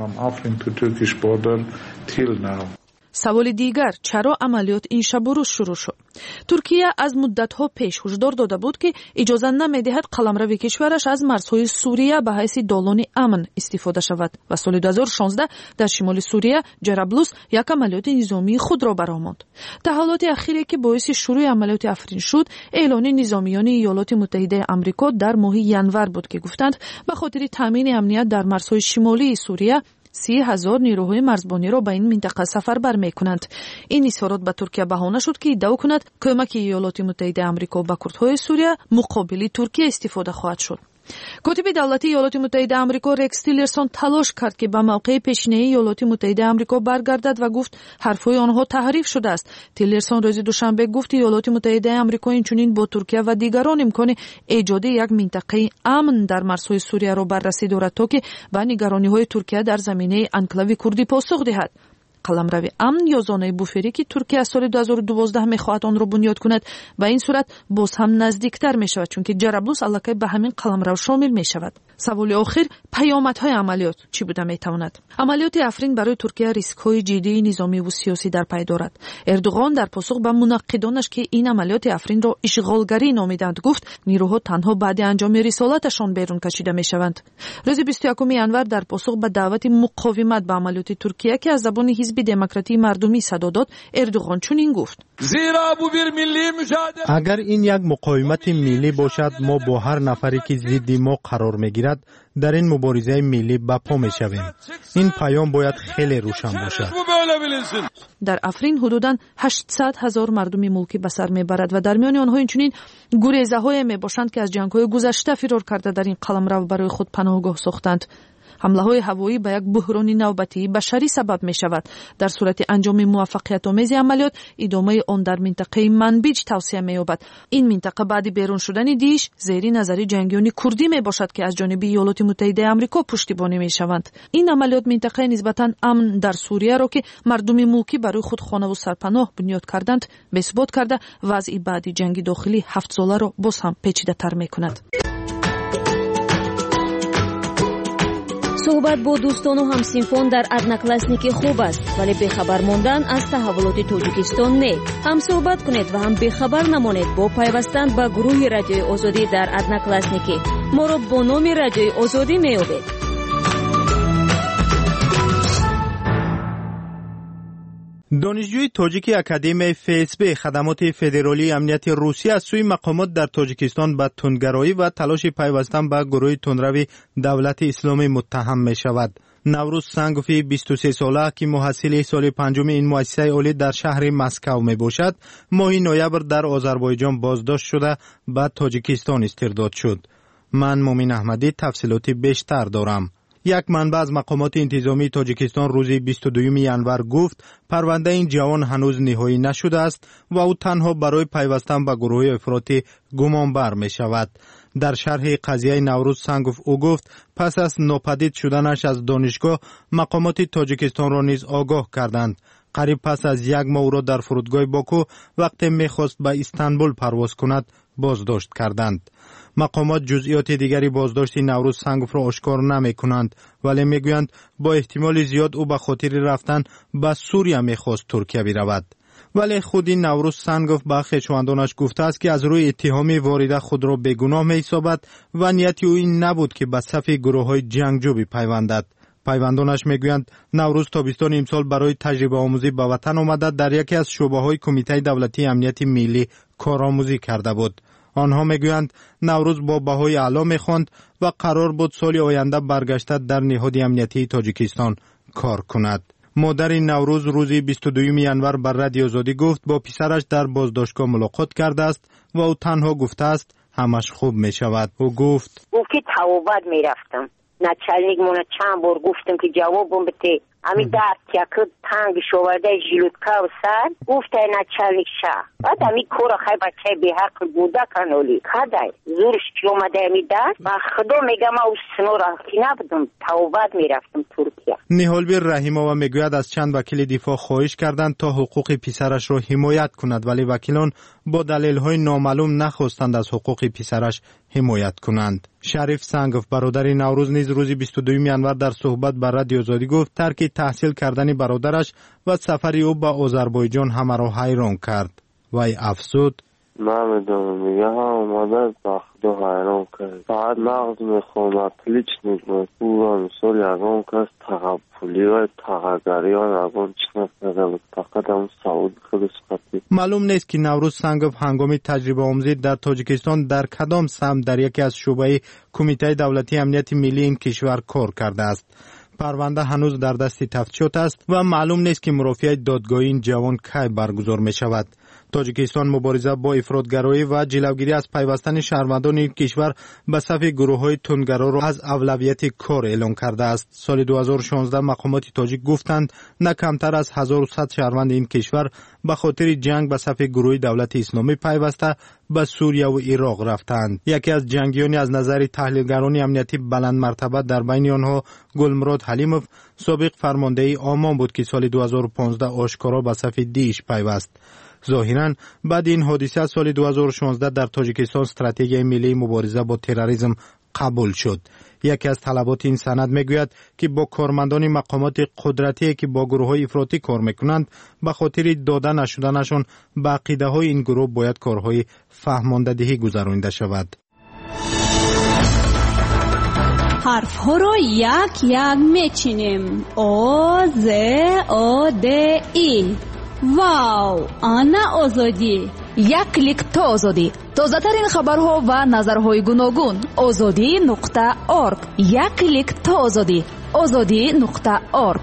سوال دیگر، چرا عملیات این شب و روز شروع شد؟ ترکیه از مدت‌ها پیش هشدار داده بود که اجازه نمی‌دهد قلمرو کشورش از مرزهای سوریه به حیث دالان امن استفاده شود و سال 2016 در شمال سوریه جرابلوس یک عملیات نظامی خود را برآورد. تحولات اخیری که باعث شروع عملیات افرین شد، اعلان نظامیان ایالات متحده آمریکا در ماه ینور بود که گفتند به خاطر تامین امنیت در مرزهای شمالی سوریه 30,000 نیروهای مرزبانی را به این منطقه سفربر می‌کنند. این اظهارات به ترکیه بهانه شد که ادعا کند کمک ایالات متحده آمریکا به کردهای سوریه مقابل ترکیه استفاده خواهد شد. کاتب دولتی ایالات متحده آمریکا رکس تیلرسون تلاش کرد که به موقع پیشینه ایالات متحده آمریکا برگردد و گفت حرفهای آنها تحریف شده است. تیلرسون روز دوشنبه گفت ایالات متحده آمریکا اینچنین با ترکیه و دیگران امکان ایجاد یک منطقه امن در مرزهای سوریه را بررسی دارد تا که به نگرانی‌های ترکیه در زمینه انکلاوی کردی پاسخ دهد. قلمرو امن یا زانه بوفری که ترکیه از سال 2012 می‌خواهد آن را بنیاد کند و این صورت باز هم نزدیکتر می‌شود چون که جرابلوس الکی به همین قلمرو شامل می‌شود. سوال آخر، پیامدهای عملیات چی بوده می‌تواند؟ عملیات افرین برای ترکیه ریسک‌های جدی نظامی و سیاسی در پی دارد. اردوغان در پاسخ به منقدانش که این عملیات افرین را اشغالگری نامیدند گفت نیروها تنها بعد انجام رسالتشان بیرون کشیده می‌شوند. روز 21 ینور در پاسخ به دعوت مقاومت به عملیات ترکیه که از زبان حزب دموکراتی مردمی صدا داد، اردوغان چنین گفت: اگر این یک مقاومت ملی باشد، ما با هر نفری که ضد ما قرار میگیرد در این مبارزه ملی به پا میشویم. این پیام باید خیلی روشن باشد. در افرین حدوداً 800,000 مردم ملکی به سر میبرد و در میان آنها اینچنین گریزه‌های میباشند که از جنگ‌های گذشته فرار کرده در این قلمرو برای خود پناهگاه ساختند. حمله‌های هوایی به یک بحران نوبتی بشری سبب می‌شود. در صورت انجام موفقیت‌آمیز عملیات، ادامه آن در منطقه منبیج توسعه می‌یابد. این منطقه بعد بیرون شدن دیش زیر نظر جنگیان کردی میباشد که از جانب ایالات متحده آمریکا پشتیبانی می‌شوند. این عملیات منطقه نسبتاً امن در سوریه را که مردم ملکی برای خود خانه و سرپناه بنیاد کردند، بثبات کرده وضع بعد جنگ داخلی 7 ساله را باز هم پیچیده‌تر می‌کند. صحبت با دوستان و همسینفان در ادناکلاسنیکی خوب است، ولی بخبر ماندن از تحولات تاجیکستان نه. هم صحبت کنید و هم بخبر نمانید با پیوستن به گروه رادیوی آزادی در ادناکلاسنیکی. ما را با نام رادیوی آزادی میابید. دانشجوی تاجیک اکادمی FSB خدمات فدرالی امنیت روسیه از سوی مقامات در تاجیکستان به تندگرایی و تلاش پیوستن به گروه تندروی دولت اسلامی متهم می شود. نوروز سنگوفی 23 ساله که محصل سال پنجم این مؤسسه عالی در شهر مسکو می باشد، ماه نوامبر در آذربایجان بازداشت شده به تاجیکستان استرداد شد. من مومن احمدی تفصیلات بیشتر دارم. یک منبع از مقامات انتظامی تاجیکستان روز 22 ینور گفت پرونده این جوان هنوز نهایی نشده است و او تنها برای پیوستن به گروه افراطی گمانبر می شود. در شرح قضیه نوروز سنگوف او گفت پس از ناپدید شدنش از دانشگاه مقامات تاجیکستان را نیز آگاه کردند. قریب پس از یک ماه او را در فرودگاه باکو وقتی می‌خواست به استانبول پرواز کند بازداشت کردند. مقامات جزئیات دیگری بازداشت نوروز سنگوف را آشکار نمی کنند، ولی می گویند با احتمال زیاد او به خاطر رفتن به سوریه می خواست ترکیه برود. ولی خود نوروز سنگوف به خویشاوندانش گفته است که از روی اتهام وارده خود را بیگناه می حسابد و نیت او این نبود که به صف گروه های جنگجو بپیوندد. پیوندانش میگویند نوروز تابستان امسال برای تجربه آموزی به وطن آمده در یکی از شعبه های کمیته دولتی امنیت ملی کارآموزی کرده بود. آنها میگویند نوروز با بهای اعلا میخواند و قرار بود سال آینده برگشته در نهاد امنیتی تاجیکستان کار کند. مادر نوروز روز 22 ینور بر رادیو آزادی گفت با پسرش در بازداشتگاه ملاقات کرده است و او تنها گفته است همش خوب می شود. او گفت که توبت می رفتم. نچلنیک مونه چند بار گفتم که جوابم بده. همین دست یک تنگ شورده ژیلوتکا و سر گفته نچلنیک شه بعد همین کور خیلی بچه به حق بوده کنولی کدای زورش که اومده همین دست و خدا میگم او سنو رفتی نبودم توبت میرفتم ترکیه. نیهالبی رحیمова میگوید از چند وکیل دفاع خواهش کردند تا حقوق پسرش را حمایت کند ولی وکیلان با دلایل‌های نامعلوم نخواستند از حقوق پسرش حمایت کنند. شریف سنگف برادر نوروز نیز روز 22 ینور در صحبت با رادیو آزادی گفت ترک تحصیل کردن برادرش و سفر او به آذربایجان همه را حیران کرد. وی افزود نمیدونم میگه هم اومده با خدا حیران کرد فقط نغز میخوام پلیچ نگمه پوران سور یگان کس تغپولی و تغگری ها یگان چنک نگه فقط هم سعود خود سخطی. معلوم نیست که نوروز سنگف هنگامی تجربه آموزی در تاجیکستان در کدام سمت در یکی از شعبه کمیته دولتی امنیت ملی این کشور کار کرده است. پرونده هنوز در دست تفتیشات است و معلوم نیست که مرافعه دادگاهی این جوان کی برگزار می شود. تاجیکستان مبارزه با افراطگرایی و جلوگیری از پیوستن شهروندان این کشور به صف گروه‌های تندگرا را از اولویت کار اعلام کرده است. سال 2016 مقامات تاجیک گفتند نه کمتر از 1100 شهروند این کشور به خاطر جنگ به صف گروه دولت اسلامی پیوسته به سوریه و عراق رفتند. یکی از جنگیان از نظر تحلیلگران امنیتی بلند مرتبه در بین آنها گلمراد حلیموف سابق فرمانده آمان بود که سال 2015 آشکارا به صف دیش پیوست. ظاهراً بعد این حادثه سال 2016 در تاجیکستان استراتژی ملی مبارزه با تروریسم قبول شد. یکی از طلبات این سند میگوید که با کارمندان مقامات قدرتی که با گروه‌های افراطی کار میکنند به خاطر داده نشدنشان به عقیده‌های این گروه باید کارهای فهماندهی گذرانده شود. حرف‌ها رو یک یک میچینیم. او ز او د ای. واو، آنا آزادی. یک کلیک تا آزادی. تازه‌ترین خبرها و نظرهای گوناگون. azadi.org. یک کلیک تا آزادی. azadi.org.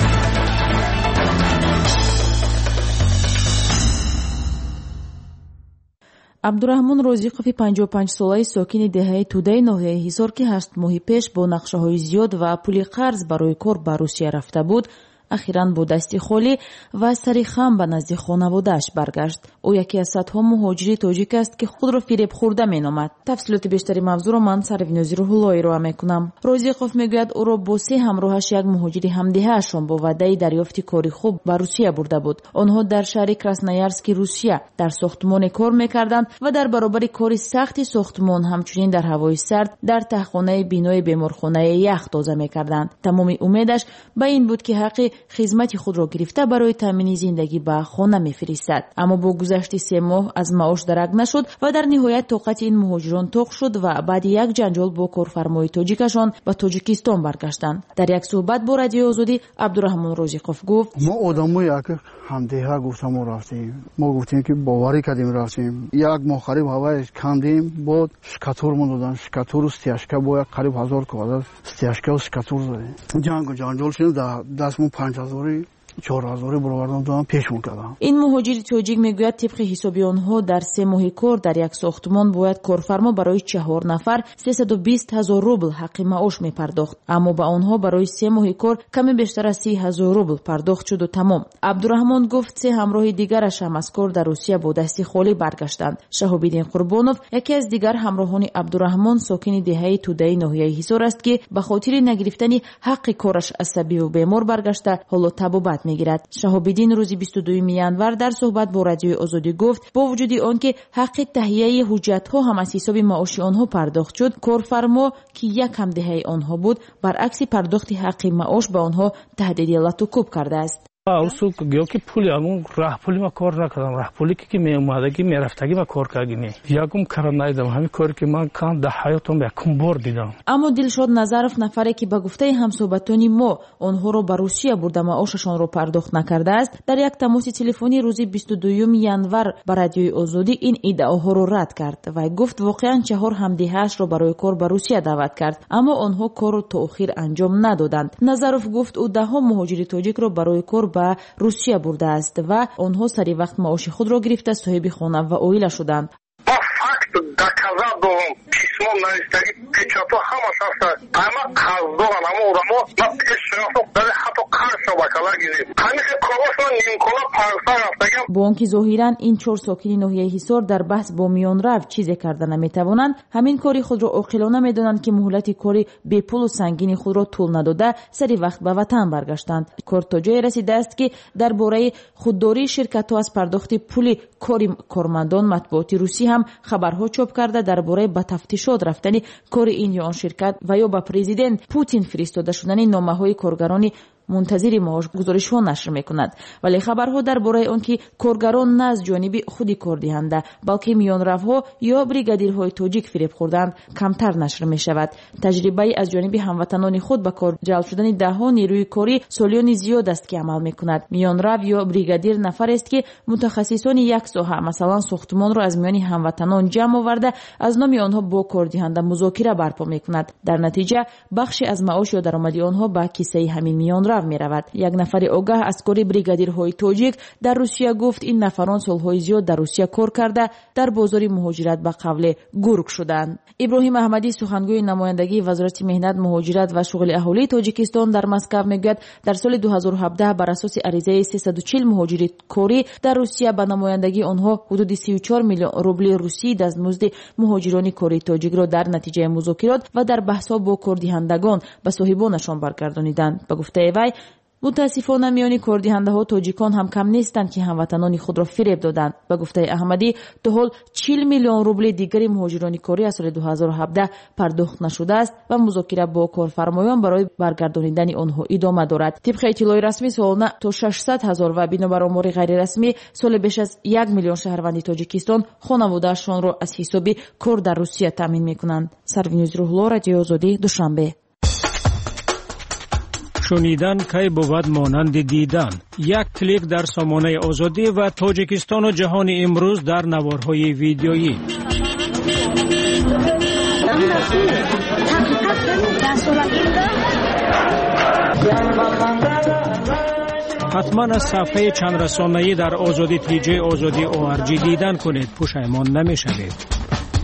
عبدالرحمن رازیقوفی 55 ساله ساکن دهه توده ناحیه حصار که 8 ماه پیش با نقشه‌های زیاد و پول قرض برای کار به روسیه رفته بود اخیراً با دستی خالی و سری خم به نزد خانواده‌اش برگشت. او یکی از صدها مهاجر تاجیک است که خود را فریب خورده می‌نامد. تفصیلات بیشتری موضوع را من سروینازی روح‌اللهی را می‌کنم. رازیقوف میگوید او را با 3 همراهش یک مهاجر همدیهه‌شان با وعده دریافت کاری خوب به روسیه برده بود. آنها در شهر کراسنایارسک روسیه در ساختمان کار می‌کردند و در برابر کار سخت ساختمان همچنین در هوای سرد در تهخانه بینای بیمارخانه یخ تازه می‌کردند. تمام امیدش به این بود که حق خدمت خود را گرفته برای تامین زندگی به خانه می‌فرستد. اما با گذشت 3 ماه از معاش درک نشد و در نهایت طاقت این مهاجران طاق شد و بعد یک جنجال با کارفرمای تاجیکشان به تاجیکستان برگشتند. در یک صحبت با رادیو آزادی عبدالرحمن رازیقوف گفت ما آدمای یک همدیگه گفتم رفتیم. ما گفتیم که باوری کردیم رفتیم. یک ماه قریب هوای کندیم بود شکاتور دادن. شکاتور استیاشکا با یک قریب 1000 کواdraت استیاشکا و شکاتور زدیم. جنگ و جنجال شد دستمون 5000 4000 برآوردم دادم پیشمون کردم. این مهاجر تاجیک میگوید طبق حساب آنها در 3 ماه کار در یک ساختمان باید کارفرما برای 4 نفر 320,000 روبل حق معاش میپرداخت، اما به آنها برای 3 ماه کار کمی بیشتر از 30,000 روبل پرداخت شد و تمام. عبدالرحمن گفت 3 همراه دیگرش هم از کار در روسیه با دستی خالی برگشتند. شهاب‌الدین قربانوف یکی از دیگر همراهان عبدالرحمن ساکن دهه توده ناحیه حصار است که به خاطر نگرفتن حق کارش عصبی و بیمار برگشته حالا تبابت میگیرد. شهاب‌الدین روز 22 ینور در صحبت با رادیو آزادی گفت با وجود آنکه حق تهیه حجت‌ها هم از حساب معاش آنها پرداخت شد، کارفرما که یک همدیه آنها بود برعکس پرداخت حق معاش به آنها تهدید لطوکوب کرده است. اصول گیو که پولی همون راه پولی ما کار نکردم. راه پولی که می اومدگی می رفتگی ما کار کردیم. یکم کار ندیدم. همین کاری که من کردم در حیاتم یکم بار دیدم. اما دلشاد نظرف نفری که به گفته همصحبتانی ما آنها رو به روسیه برده معاششان رو پرداخت نکرده است، در یک تماس تلفنی روز 22 ینور به رادیوی آزادی این ادعاها رو رد کرد و گفت واقعا 4 همدیه‌اش رو برای کار به روسیه دعوت کرد، اما آنها کار رو تا آخر انجام ندادند. نظرف گفت او 10 مهاجر تاجیک رو برای کار به روسیه برده است و آنها سری وقت معاش خود را گرفته صاحب خانه و عائله شدند. با فکت доказать должен письмо навестаги печато ҳамаш аст. Ама ҳаздоран ҳама одамон ма пешрафо даре ҳатто қарша бакала гирифт ҳамиша колашо нимкола парса рафтагам бо он ки зоҳиран ин 4 сокини ноҳияи ҳисор дар баҳс бо миёнрав чизе карда наметавонанд, ҳамин кори худро оқилона медонанд ки муҳлати кори бепулу сангини худро тӯл надода сари вақт ба ватан баргаштанд. Кор то ҷое расидааст ки дар бораи худдории ширкатҳо аз пардохти пули кори кормандон матбуоти русӣ ҳам хабарҳо чоп карда дар бораи ба тафтишот рафтани кори ин ё он ширкат ва ё ба президент Путин фиристода шудани номаҳои коргарони منتظری معاش گزارش‌ها نشر می‌کند، ولی خبرها درباره آن که کارگران نه از جانب خودی کاردهنده بلکه میانروها یا بریگادیرهای تاجیک فریب خوردند کمتر نشر می‌شود. تجربه از جانب هموطنان خود به کار جلب شدن ده‌ها نیروی کاری سالیانی زیاد است که عمل می‌کند. میانرو یا بریگادیر نفر است که متخصصان یک ساحه مثلا ساختمان را از میان هموطنان جمع آورده از نام آنها با کاردهنده مذاکره برپا می‌کند. در نتیجه بخشی از معاش یا درآمد آنها به کیسه همین میانرو می‌رود. یک نفر آگاه از کاری بریگادیرهای تاجیک در روسیه گفت این نفران سال‌های زیاد در روسیه کار کرده در بازار مهاجرت به قبل گورگ شدند. ابراهیم احمدی سخنگوی نمایندگی وزارت مهنت، مهاجرت و شغل اهالی تاجیکستان در مسکو میگوید در سال 2017 بر اساس عریضه 340 مهاجر کاری در روسیه به نمایندگی آنها حدود 34 میلیون روبل روسی دستمزد مهاجران کاری تاجیک را در نتیجه مذاکرات و در بحث‌ها با کاردهندگان به صاحبانشان برگردانیدند. به گفته وی متاسفانه میان کاردهنده‌ها تاجیکان هم کم نیستند که هموطنان خود را فریب دادند. به گفته احمدی تا حال 40 میلیون روبل دیگری مهاجران کاری از سال 2017 پرداخت نشده است و مذاکره با کارفرمایان برای برگردانیدن آنها ادامه دارد. طبق اطلاع رسمی سالانه تا 600,000 و بنابر آمار غیر رسمی سال بیش از 1 میلیون شهروند تاجیکستان خانواده‌شان را از حساب کار در روسیه تامین می‌کنند. سروینوز روح‌الله، رادیو آزادی، دوشنبه. شنیدن کی بود مانند دیدن. یک کلیک در سامانه آزادی و تاجیکستان و جهان امروز در نوارهای ویدیویی. حتما از صفحه چند رسانه‌ای در آزادی تیجی آزادی ORG دیدن کنید، پشیمان نمی‌شوید.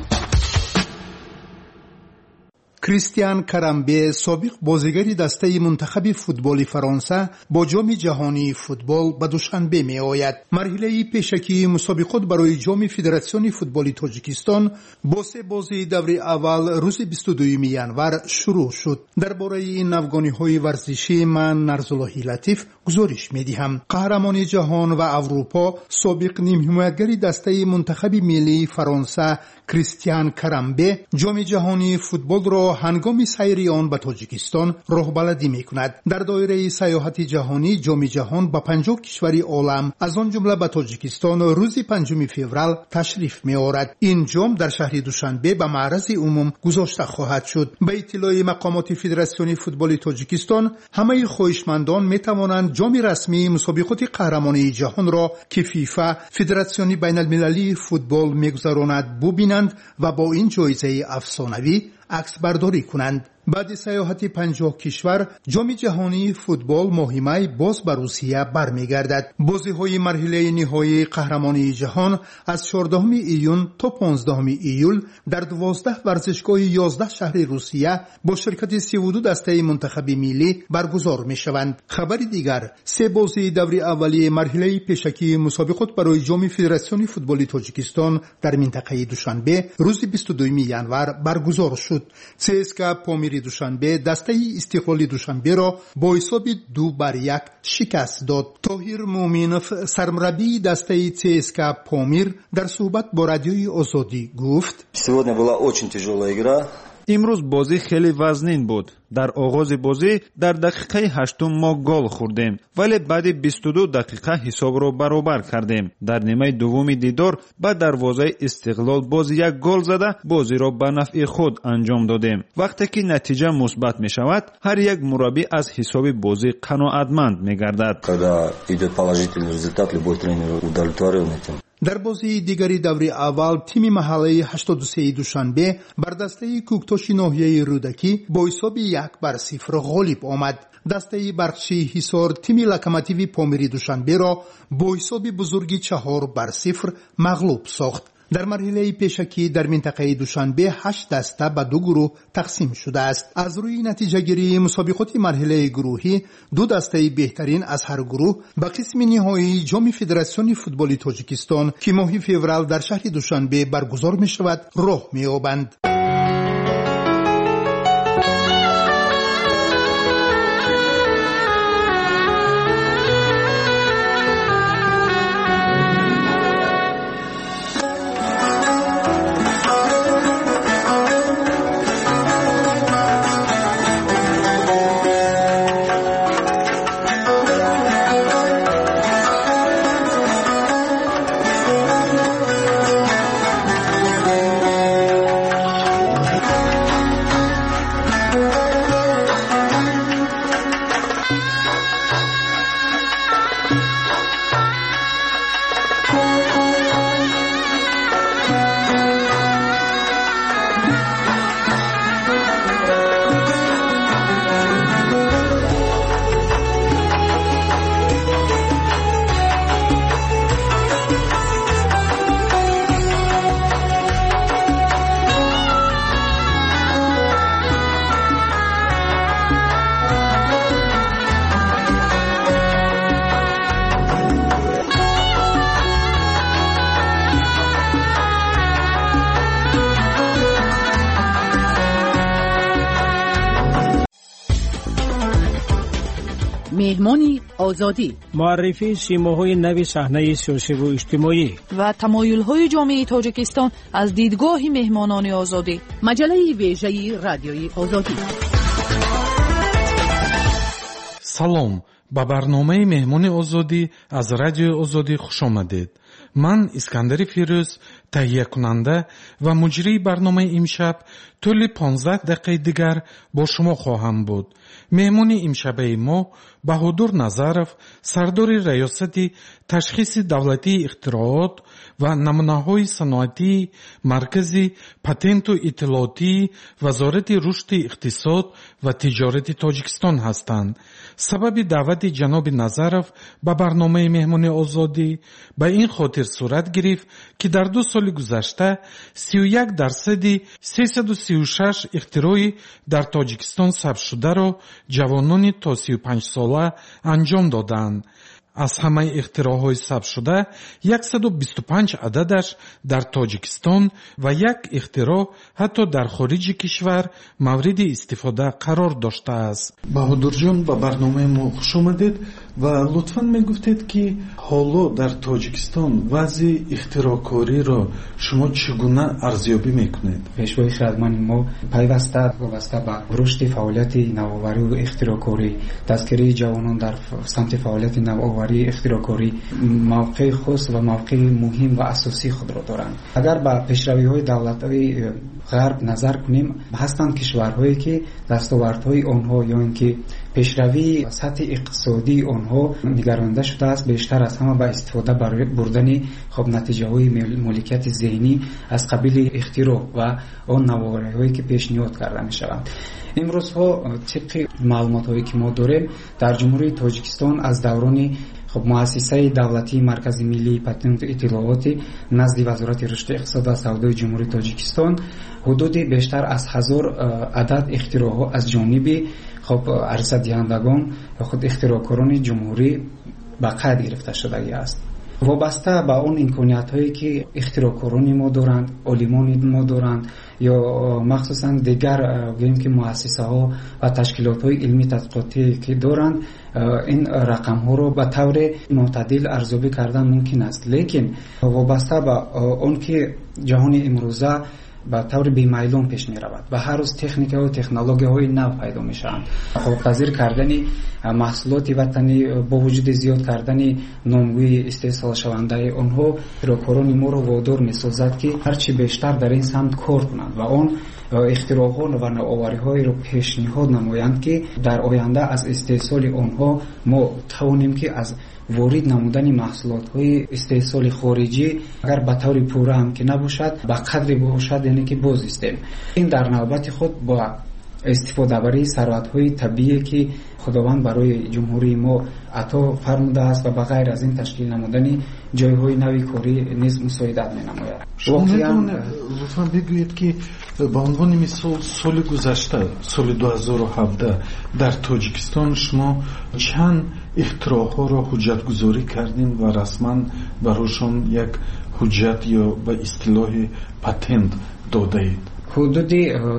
کریستیان کرامبه سابق بازیگری دسته منتخب فوتبال فرانسه با جام جهانی فوتبال به دوشنبه می آید. مرحله پیشکی مسابقات برای جام فدراسیون فوتبال تاجیکستان با 3 بازی دور اول روز 22 ینور شروع شد. درباره این افغانی‌های ورزشی من نرزاللهی لطیف گزارش می‌دهم. قهرمان جهان و اروپا سابق نیم حمایتگر دسته منتخب ملی فرانسه کریستیان کرامبه جام جهانی فوتبال را هنگام سیر آن به تاجیکستان راهبردی می‌کند. در دایره سیاحت جهانی جام جهان به 50 کشور عالم از آن جمله به تاجیکستان روز 5 فوریه تشریف می‌آورد. این جام در شهر دوشنبه به معرض عموم گذاشته خواهد شد. به اطلاع مقامات فدراسیون فوتبال تاجیکستان همه خواهشمندان می‌توانند جام رسمی مسابقات قهرمانی جهان را که فیفا فدراسیون بین‌المللی فوتبال می‌گذراند ببینند و با این جایزه افسانه‌ای عکس برداری کنند. بعد سیاحت 50 کشور جام جهانی فوتبال مهمه باز به روسیه برمیگردد. بازی‌های مرحله نهایی قهرمانی جهان از 14 ایون تا 15 ایول در 12 ورزشگاه 11 شهر روسیه با شرکت 32 دسته منتخب ملی برگزار می‌شوند. خبر دیگر 3 بازی دور اولیه مرحله پیشکی مسابقات برای جام فدراسیون فوتبال تاجیکستان در منطقه دوشنبه روز 22 ینور برگزار شد. CSKA پامیر دوشنبه دسته استقلال دوشنبه را با حساب 2-1 شکست داد. طاهر مومنوف سرمربی دسته CSKA پامیر در صحبت با رادیوی آزادی گفت: Сегодня была очень тяжелая игра. امروز بازی خیلی وزنین بود. در آغاز بازی در دقیقه 8 ما گل خوردیم ولی بعد 22 دقیقه حساب را برابر کردیم. در نیمه دوم دیدار با دروازه استقلال باز یک گل زده بازی را به نفع خود انجام دادیم. وقتی که نتیجه مثبت می شود هر یک مربی از حساب بازی قناعتمند می گردد. Когда идет положительный результат, любой тренер удовлетворен этим. در بازی دیگری دور اول تیم محله 83 دوشنبه بر دسته کوکتاش ناحیه رودکی با حساب 1-0 غالب آمد. دسته برقچی حصار تیم لوکوموتیو پامیری دوشنبه را با حساب بزرگی 4-0 مغلوب ساخت. در مرحله پیشکی در منطقه دوشنبه 8 دسته به 2 گروه تقسیم شده است. از روی نتیجه گیری مسابقات مرحله گروهی 2 دسته بهترین از هر گروه به قسم نهایی جام فدراسیون فوتبال تاجیکستان که ماه فوریه در شهر دوشنبه برگزار می شود راه می یابند. مهمانی آزادی، معرفی سیماهای نو صحنه سیاسی و اجتماعی و تمایل‌های جامعه تاجیکستان از دیدگاه مهمانان آزادی. مجله ویژه رادیوی آزادی. سلام، با برنامه مهمانی آزادی از رادیو آزادی خوش آمدید. من اسکندر فیروز، تهیه کننده و مجری برنامه امشب طول 15 دقیقه دیگر با شما خواهم بود. مهمانی امشبه ما بهادر نظرов، سردار ریاست تشخیص دولتی اختراعات و نمونه‌های صنعتی مرکز پاتنت و اطلاعاتی وزارت رشد اقتصاد و تجارت تاجیکستان هستند. سبب دعوت جناب نظرов به برنامه مهمانی آزادی به این خاطر صورت گرفت که در 2 سال گذشته 31% 336 اختراع در تاجیکستان ثبت شده را جوانان تا 35 ساله انجام دادند. از همه اختراعهای ثبت شده 125 عددش در تاجیکستان و 1 اختراع حتی در خارج کشور مورد استفاده قرار داشته است. بهادر جان، با برنامه ما خوش آمدید و لطفاً میگفتید که حالا در تاجیکستان وضع اختراعکاری را شما چگونه ارزیابی میکنید؟ پیشگویی خدمات ما پیوسته وابسته به رشد فعالیت نوآوری و اختراعکاری، دستگیری جوانان در سمت فعالیت نوآوری اختراعکاری موقع خاص و موقع مهم و اساسی خود را دارند. اگر به پیشروی‌های دولت‌های غرب نظر کنیم، هستند کشورهایی که دستاوردهای آنها یا اینکه پیشروی سطح اقتصادی آنها نگرانده شده است بیشتر از همه به استفاده بردن خب نتیجه‌های مالکیت ذهنی از قبیل اختراع و آن نوآوری‌هایی که پیشنهاد کرده می‌شوند. امروز ها طبق معلومات‌هایی که ما داریم در جمهوری تاجیکستان از دوران مؤسسه دولتی مرکز ملی پاتنت و اطلاعات نزد وزارت رشد اقتصاد و سودای جمهوری تاجیکستان حدود بیشتر از 1000 عدد اختراعات از جانب عرضه دهندگان و خود اختراعکاران جمهوری به قید گرفته شده است. وابسته به اون امکانیت‌هایی که اختراعکاران ما دارند، عالمان ما دارند یا مخصوصا دیگر گوییم که مؤسسه‌ها و تشکیلات‌های علمی تحقیقاتی که دارند، این رقم‌ها رو به طور معتدل ارزیابی کردن ممکن است، لیکن وابسته به اون که جهان امروزه به طور بی‌میلان پیش می‌رود و هر روز تکنیک و تکنولوژی‌های نو پیدا می‌شوند. پذیر کردن محصولات وطنی با وجود زیاد کردن نامگوی استحصال شونده آنها اختراعکاران ما را وادار می‌سازد که هرچی بیشتر در این سمت کار کنند و آن اختراعات و نوآوری‌های را پیشنهاد نمایند که در آینده از استحصال آنها ما توانیم که از وارد نمودن محصولات‌های استحصال خارجی اگر به طور پوره هم که نباشد به قدری باشد، یعنی که باز استیم. این در نوبت خود با استفاده‌بری ثروت‌های طبیعی که خداوند برای جمهوری ما عطا فرموده است و بغیر از این تشکیل نمودن جای‌های نوی کاری نیز مساعدت می‌نماید. واقعاً لطفاً بگویید که به عنوان مثال سال گذشته سال 2017 در تاجیکستان شما چند اختراع‌ها را حجت گذاری کردین و رسما برایشان یک حجت یا به اصطلاح پتنت داده اید؟ حدود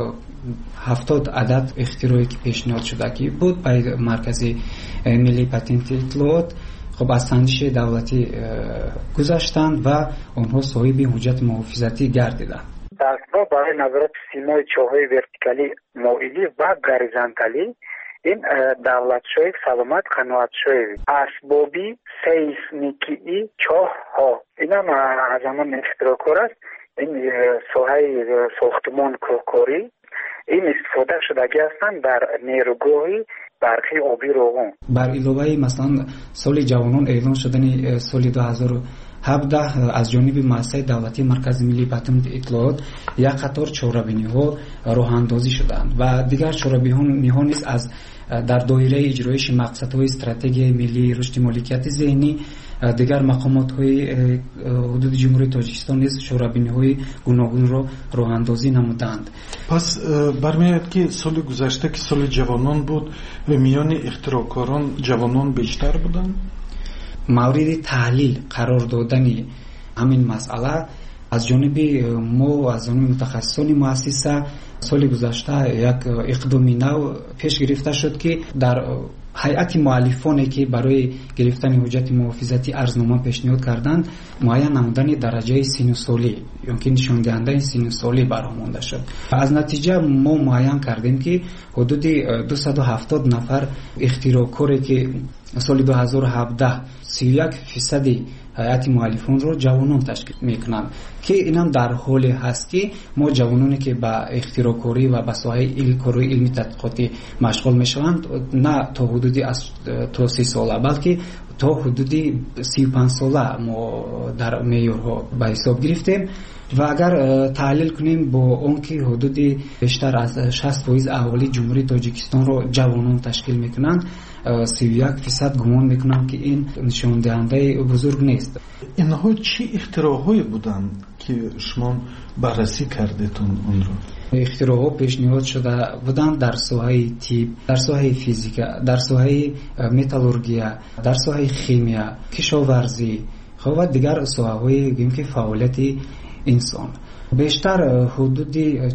70 عدد اختراعی که پیشنهاد شده که بود به مرکز ملی پتنت اطلاعات خب از سنجش دولتی گذاشتند و آنها صاحب حجت محافظتی گردیدند. دستگاه برای نظارت سیمای چاه‌های ورتیکالی مائلی و گریزانتالی این دولت‌شوی سلامت قناعت‌شوی اسبابی سیسمیکی چاه ها اینا از زمان اختراع است. این ساحه ساختمان کاری این استفاده شدگی هستند در نیروگاهی برقی آبی روغن. بر علاوه مثلا سال جوانان اعلان شدن سال 2017 از جانب مؤسسه دولتی مرکز ملی پتنت اطلاعات یک قطار چاره‌بینی‌ها راه اندازی شدند و دیگر چاره‌بینی‌ها نیز از در دایره اجرایش مقصدهای استراتژی ملی رشد مالکیت ذهنی دیگر مقامات‌های حدود جمهوری تاجیکستان نیز چاره‌بینی‌های گوناگون را راه اندازی نمودند. پس برمیاد که سال گذشته که سال جوانان بود میان اختراعکاران جوانان بیشتر بودند. مورد تحلیل قرار دادن همین مسئله از جانب ما از جانب متخصصان مؤسسه سال گذشته یک اقدامی نو پیش گرفته شد که در هیئت مؤلفانی که برای گرفتن حجت محافظتی عرضنامه پیشنهاد کردند معین نمودن درجه سن و سالی یمکن نشان دهنده سن و سالی برآورده شد. از نتیجه ما معین کردیم که حدود 270 نفر اختراعکاری که سال 2017 31% هیئت مؤلفان رو جوانان تشکیل میکنند که اینم در حال هست که ما جوانانی که با اختراعکاری و به ساحه علمی تحقیقاتی مشغول میشوند نه تا حدودی تا 30 ساله بلکه تا حدودی 35 ساله ما در معیارها به حساب گرفتیم و اگر تحلیل کنیم با اون که حدودی بیشتر از 60% اهالی جمهوری تاجیکستان رو جوانان تشکیل میکنند 31% گمان میکنم که این نشان دهنده بزرگ نیست. اینها چه اختراع‌هایی بودند که شما بررسی کردیتون اون رو؟ اختراع‌ها پیشنهاد شده بودند در ساحه طب، در ساحه فیزیک، در ساحه متالورگیا، در ساحه شیمیا، کشاورزی و دیگر ساحه‌های گیم که فعالیت انسان. بیشتر حدود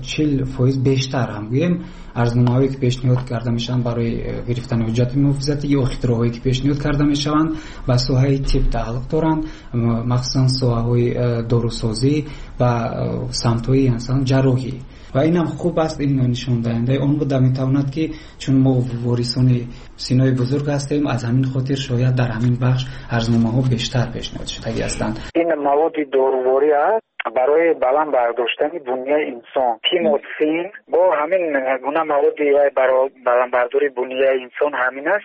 40% بیشتر هم گویم ارزنامه‌هایی که پیشنهاد کرده میشن برای گرفتن حجت محافظتی یا اختراع‌هایی که پیشنهاد کرده میشوند با ساحه طب تعلق دارند، مخصوصا ساحه‌های داروسازی و سمت‌های انسان جراحی و اینم خوب است. این نشان دهنده اون بوده میتواند که چون ما وارثان سینای بزرگ هستیم از همین خاطر شاید در همین بخش ارزنامه‌ها بیشتر پیشنهاد شده هستند. این مواد دارویی است برای بلند برداشتن بنیه انسان. تیموسین با همین گونه موادی برای بلند برداری بنیه انسان همین است.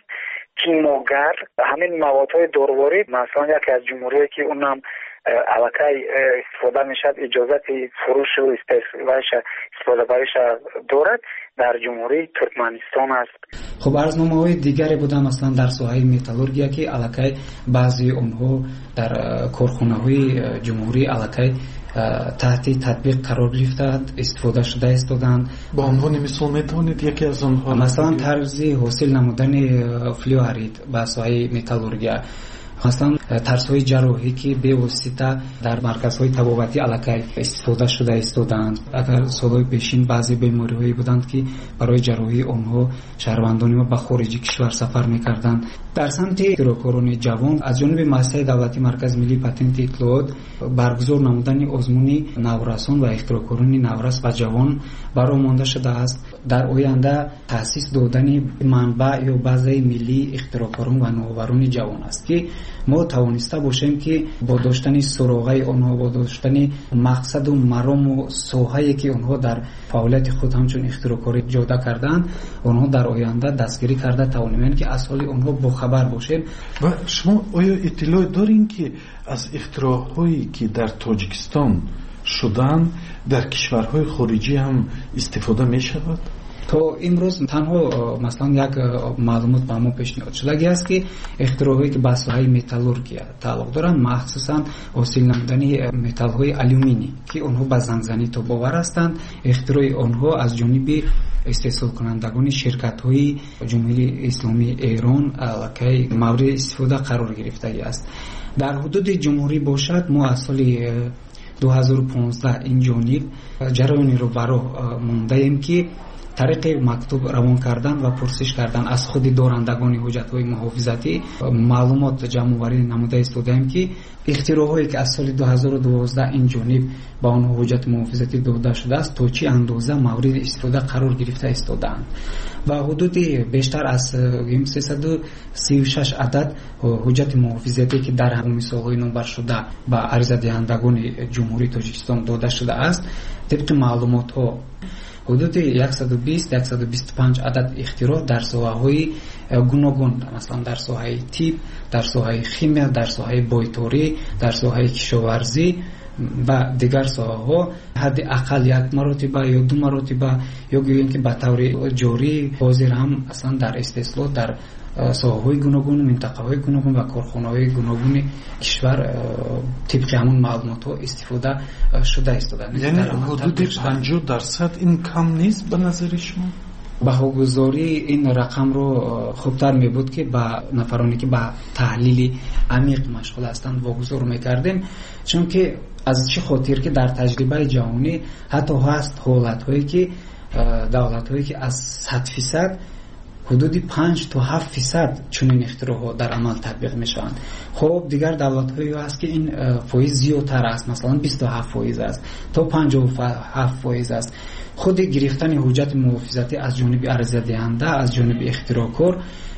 کیموگر همین موادهای دارویی مثلا یکی از جمهوری‌هایی که اونم علاقه استفاده میشد اجازت فروش و استفاده برش دارد در جمهوری ترکمنستان است. خب ارزنامه‌های دیگری بودن مثلا در ساحه متالورگیا که علاقه بعضی اونها در کارخانه‌های جمهوری علاقه تحت تطبیق قرار گرفتند استفاده شده استادند. با عنوان مثال میتونید یکی از آنها مثلا طرز حاصل نمودن فلوارید با ساحه متالورگیا، مثلا ترس‌های جراحی که به واسطه در مرکزهای طبابتی علاقه استفاده شده استادند. اگر سالهای پیشین بعضی بیماری‌هایی بودند که برای جراحی آنها شهروندان ما به خارج کشور سفر می‌کردند. در سمت اختراعکاران جوان از جانب مؤسسه دولتی مرکز ملی پتنت اطلاعات برگزار نمودن آزمون نورسان و اختراعکاران نورس و جوان برآورده شده است. در آینده تأسیس دادن منبع یا بازه ملی اختراعکاران و نوآوران جوان است که ما توانسته باشیم که با داشتن سراغه آنها، با داشتن مقصد و مرام و ساحه‌ای که آنها در فعالیت خود همچون اختراعکاری جاده کردند آنها در آینده دستگیری کرده توانیم که از حال آنها با خبر باشیم. و شما آیا اطلاع دارین که از اختراع‌هایی که در تاجیکستان شدن در کشورهای خارجی هم استفاده می شود؟ то имрӯз танҳо масалан як маълумот ба мо пешниҳод шудагӣ аст ки ихтироҳое ки ба соҳаи металлургия тааллуқ доранд, махсусан ҳосил намудани металлҳои алюминий ки онҳо ба зангзанӣ тобовар ҳастанд, ихтирои онҳо аз ҷониби истеҳсолкунандагони ширкатҳои ҷумҳурии исломии Эрон аллакай мавриди истифода қарор гирифтагӣ аст. дар ҳудуди ҷумҳурӣ бошад, мо аз соли 2015 инҷониб ҷараёнеро ба роҳ мондаем ки тариқи мактуб равон кардан ва пурсиш кардан аз худи дорандагони ҳуҷҷатҳои муҳофизатӣ маълумот ҷамъоварӣ намуда истодаем ки ихтироҳое ки аз соли 2012 инҷониб ба онҳо ҳуҷҷати муҳофизатӣ дода шудааст, то чӣ андоза мавриди истифода қарор гирифта истодаанд. ва ҳудуди бештар аз 336 адад ҳуҷҷати муҳофизатӣ ки дар ҳамоми солҳои номбаршуда ба аризадиҳандагони ҷумҳурии Тоҷикистон дода шудааст, тибқи маълумотҳо ҳудуди 120-125 адад ихтироъ дар соҳаҳои гуногун, масалан дар соҳаи тиб, дар соҳаи химия, дар соҳаи бойторӣ, дар соҳаи кишоварзӣ ва дигар соҳаҳо ҳадди ақал як маротиба ё ду маротиба ё гӯем ки ба таври ҷорӣ ҳозир ҳам аслан дар истеҳсолот дар соҳаҳои гуногун, минтақаҳои гуногун ва корхонаҳои гуногуни кишвар тибқи ҳамон маълумотҳо истифода шуда истоданд. яъне ҳудуди 50% ин кам нест ба назари шумо? баҳогузорӣ ин рақамро хубтар мебуд ки ба нафароне ки ба таҳлили амиқ машғул ҳастанд вогузор мекардем, чунки аз чӣ хотир ки дар таҷрибаи ҷаҳонӣ ҳатто ҳаст ҳолатҳое ки давлатҳое ки аз 100% ҳудуди 5 то 7% чунин ихтироъҳо дар амал татбиқ мешаванд. хоб дигар давлатҳое ҳаст ки ин фоиз зиёдтар аст, масалан 27% аст то 57% аст. худи гирифтани ҳуҷҷати муҳофизатӣ аз ҷониби аризадиҳанда, аз ҷониби ихтироъкор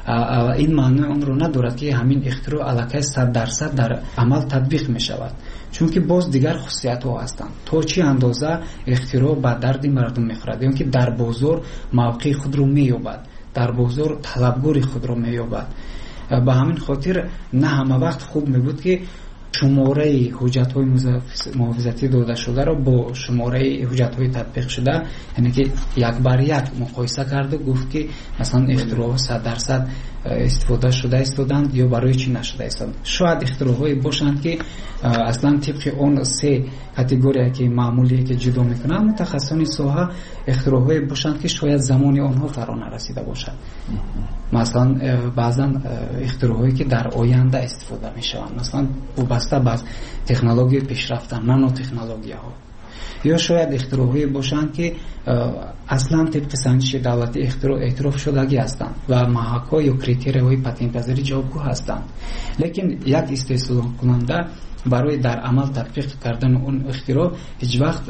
ин маънои онро надорад ки ҳамин ихтироъ аллакай 100% дар амал татбиқ мешавад, чунки боз дигар хусусиятҳо ҳастанд. то чӣ андоза ихтироъ ба дарди мардум мехӯрад, ё ки дар бозор мавқеи худро меёбад, дар бозор талабгори худро меёбад. ба ҳамин хотир на ҳама вақт хуб мебуд ки шумораи ҳуҷҷатҳои муҳофизатӣ додашударо бо шумораи ҳуҷҷатҳои татбиқшуда, яъне ки як бар як муқоиса карду гуфт ки масалан ихтироъҳо 100% истифода шуда истоданд ё барои чӣ нашуда истоданд. шояд ихтироъҳое бошанд ки аслан тибқи он се категория ки маъмулие ки ҷудо мекунанд, мутахассисони соҳа ихтироъҳое бошанд ки шояд замони онҳо фаро нарасида бошад. масалан баъзан ихтироъҳое ки дар оянда истифода мешаванд, масалан вобаста ба технологияи пешрафта, нанотехнологияҳо, ё шояд ихтироъҳое бошанд ки аслан тибқи санҷиши давлатӣ эътироф шудагӣ ҳастанд ва маҳакҳо ё критерияҳои патентпазирӣ ҷавобгӯ ҳастанд. лекин як истеҳсолкунанда барои дар амал татбиқ кардани он ихтироъ ҳеҷ вақт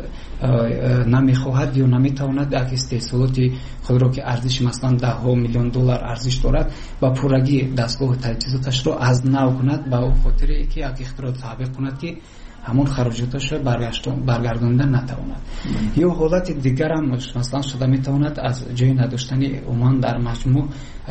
намехоҳад ё наметавонад як истеҳсолоти худро ки арзиши масалан $10 миллион арзиш дорад ба пуррагии дастгоҳи таҷҳизоташро аз нав кунад, ба хотире ки як ихтироъ татбиқ кунад ки ҳамон хароҷоташро баргардонда натавонад. ё ҳолати дигар ҳам масалан шуда метавонад аз ҷои надоштани умуман дар маҷмӯъ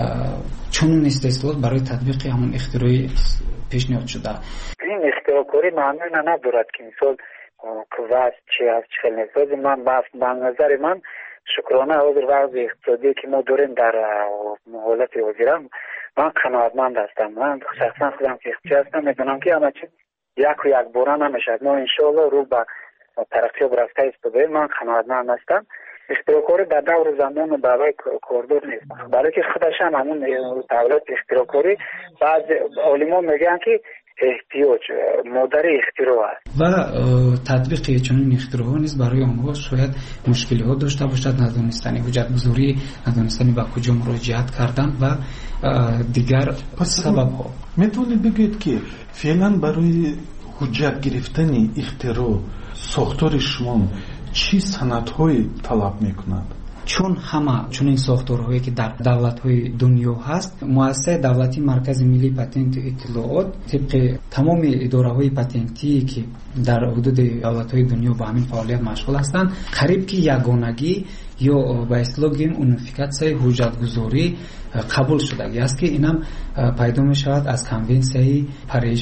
чунин истеҳсолот барои татбиқи ҳамон ихтирои пешниҳод шуда. ин ихтироъкорӣ маънои надорад ки мисол квас чи аз чӣ хел несози ман ба назари ман шукрона ҳозир вазъи иқтисодие ки мо дорем дар ҳолати ҳозира ман қаноатманд ҳастам. ман шахсан худам ки иқтисодчӣ ҳастам, медонам ки ҳама чиз якбора намешавад. мо иншоалло рӯ ба тараққиёб рафта истодаем. ман қаноатманд ҳастам. ихтироъкорӣ дар давру замону баъвай кордор нест, балки худаш ҳам ҳамун давлати ихтироъкорӣ баъзе олимон мегӯянд ки эҳтиёҷ модари ихтироъ аст ва татбиқи чунин ихтироъҳо низ барои онҳо шояд мушкилиҳо дошта бошад, надонистани ҳуҷҷатгузорӣ, надонистани ба куҷо муроҷиат кардан ва дигар сабабҳо. метавонед бигӯед ки феълан барои ҳуҷҷат гирифтани ихтироъ сохтори шумо чӣ санадҳое талаб мекунад? чун ҳама чунин сохторҳое ки дар давлатҳои дунё ҳаст, муассисаи давлатии маркази миллии патенту иттилоот тибқи тамоми идораҳои патентие ки дар ҳудуди давлатҳои дунё ба ҳамин фаъолият машғул ҳастанд, қариб ки ягонагӣ ё ба истлоҳ гӯем унификатсияи ҳуҷҷатгузорӣ қабул шудагӣ аст ки инам пайдо мешавад аз конвенсияи Париж.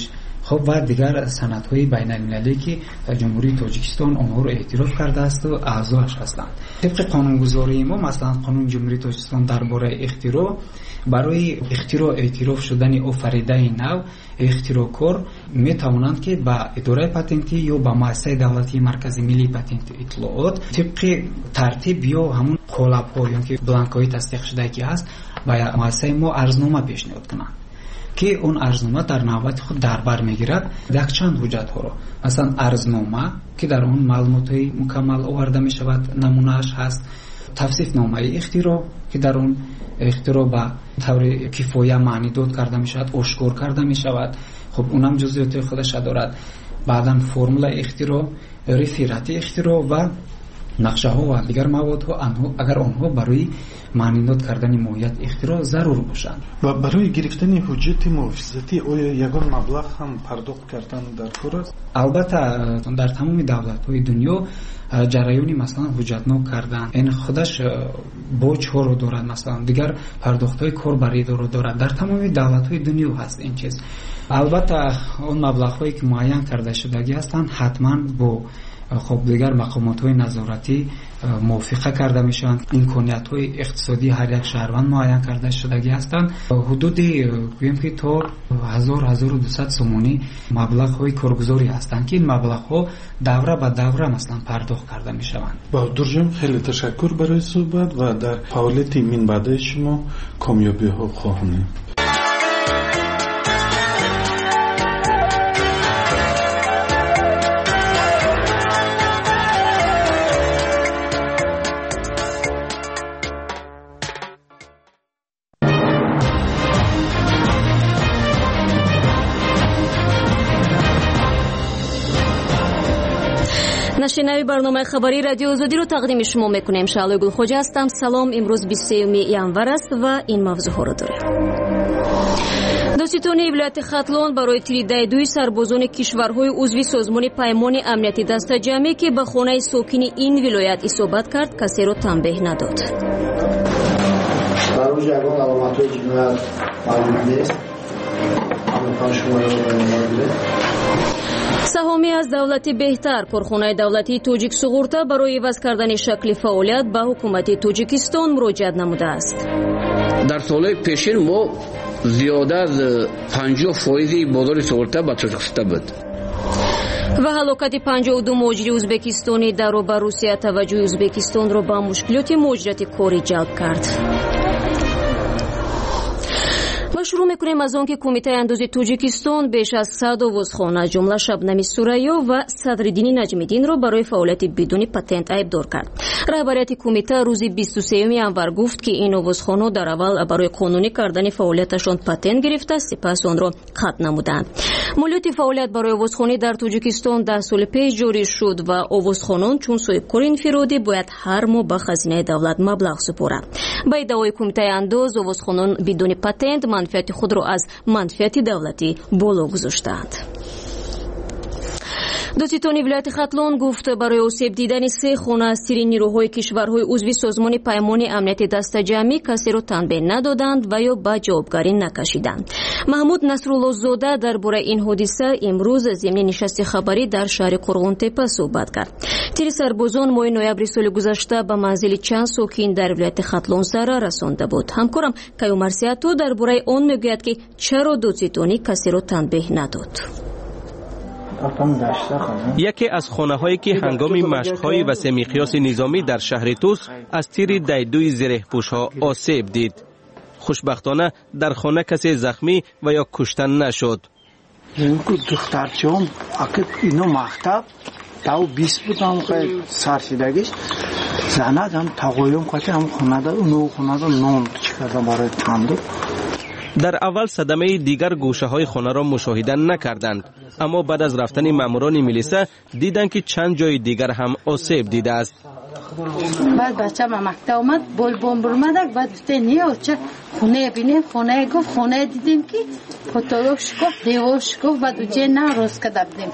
خب و دیگر سندهای بین المللی که جمهوری تاجیکستان آنها رو اعتراف کرده است و اعضاش هستند. طبق قانونگذاری ما مثلا قانون جمهوری تاجیکستان درباره اختراع، برای اختراع اعتراف شدن آفریده نو اختراعکار میتوانند که با اداره پاتنتی یا با مؤسسه دولتی مرکز ملی پاتنت اطلاعات طبق ترتیب یا همون قالب‌ها یا که بلانک‌های تصدیق شده که هست با مؤسسه ما عرضنامه پیشنهاد کنند که اون عرضنامه در نوبت خود در بر میگیرد یک چند حجت ها را، مثلا عرضنامه که در اون معلومات‌های مکمل آورده می شود، نمونهش هست، توصیف نامه اختراع که در اون اختراع به طور کفایه معنی داد کرده می شود، آشکار کرده می شود، خب اونم جزئیات خودش دارد. بعداً فرمول اختراع، رفرت اختراع و نقشه ها و دیگر مواد ها اگر آنها برای معنی داد کردن ماهیت اختراع ضرور باشند. و برای گرفتن حجت محافظتی آیا یگان مبلغ هم پرداخت کردن در کار است؟ البته در تمام دولت های دنیا جریانی مثلا حجتنامه کردن این خودش باج ها رو دارد، مثلا دیگر پرداخت های کار برای دارد. در تمام دولت های دنیا هست این چیز. البته اون مبلغ هایی که معین کرده شدگی هستند حتما با خب دیگر مقامات های نظارتی موافقه کرده میشوند. امکانیت های اقتصادی هر یک شهروند معین کرده شدگی هستند. حدودی گویم که تا 1200 سومونی مبلغ های کارگزاری هستند که این مبلغ ها دوره به دوره مثلا پرداخت کرده میشوند. بهادر جان خیلی تشکر برای صحبت و در فعالیت من بعد شما کامیابی ها خواهیم. نشنوی برنامه خبری رادیو آزادی رو تقدیم شما میکنیم. شعله گلخوجه هستم. سلام. امروز 23 январ است و این موضوع رو داریم. دادستانی ولایت خاتلون برای تیری سربازان کشورهای عضو سازمان پیمان امنیتی دسته‌جمعی که به خانه ساکنی این ولایت اصابت کرد کسی را تنبیه نداد. در روز یگان علامت‌های جنایت معلوم نیست. همون شما رو سهامی از دولتی بهتر کارخانه دولتی توجیک سغورتا برای عوض کردن شکل فعالیت به حکومت توجیکستان مراجعه نموده است. در سالهای پیشین ما زیاده از 50% بازار سغورتا به توجیکستان بود. و هلاکت 52 مهاجر ازبکستانی در و بر روسیه توجه ازبکستان را به مشکلات مهاجرت کاری جلب کرد. و شروع میکنیم از آن که کمیته اندوزی توجیکستان بیش از 100 عضوخانه از جمله شبنمی سوریا و صدرالدین نجمیدین را برای فعالیت بدون پتنت عیبدار کرد. رهبریت کمیته روز 23 январ گفت که این عضوخانه در اول برای قانونی کردن فعالیتشان پتنت گرفته، سپس آن را قطع نمودند. مالیات فعالیت برای عضوخانه در توجیکستان 10 سال پیش جاری شد و عضوخانان چون سوی کار انفرادی باید هر ماه به خزینه دولت مبلغ سپارند. با ادعای کمیته اندوز عضوخانان بدون پتنت منفعت خود را از منفعت دولتی بالا گذاشتند. دادستانی ولایت خاتلون گفت برای آسیب دیدن 3 خانه از سری نیروهای کشورهای عضو سازمان پیمان امنیتی دسته‌جمعی کسی را تنبیه ندادند و یا به جوابگاری نکشیدند. محمود نصرالله زاده درباره این حادثه امروز ضمن نشست خبری در شهر قرغن‌تپه صحبت کرد. تیر سربازان ماه نوامبر سال گذشته به منزل چند ساکن در ولایت خاتلون ضرر رسانده بود. همکارم کیومر سیاتو درباره آن میگوید که چرا دادستانی کسی را تنبیه نداد. یکی از خانه‌هایی که هنگام مشق‌های وسیع مقیاس نظامی در شهر توس از تیر دایدوی زره‌پوش‌ها آسیب دید. خوشبختانه در خانه کسی زخمی و یا کشته نشد. دخترچه‌ام اینو مکتب تاو 20 بودم که سرشیدگیش زنادم تقویم که هم خانه اونو خانه نام چیکار برای تندو. در اول صدمه دیگر گوشه‌های خانه را مشاهده نکردند، اما بعد از رفتن ماموران میلیسا دیدند که چند جای دیگر هم آسیب دیده است. بعد بچه ما مکتب اومد بول بوم برمدک بعد گفته نیا چه خونه بینیم خونه گفت خونه دیدیم که کتوش گفت دیوش گفت بعد اوچه نه روز کدبدیم.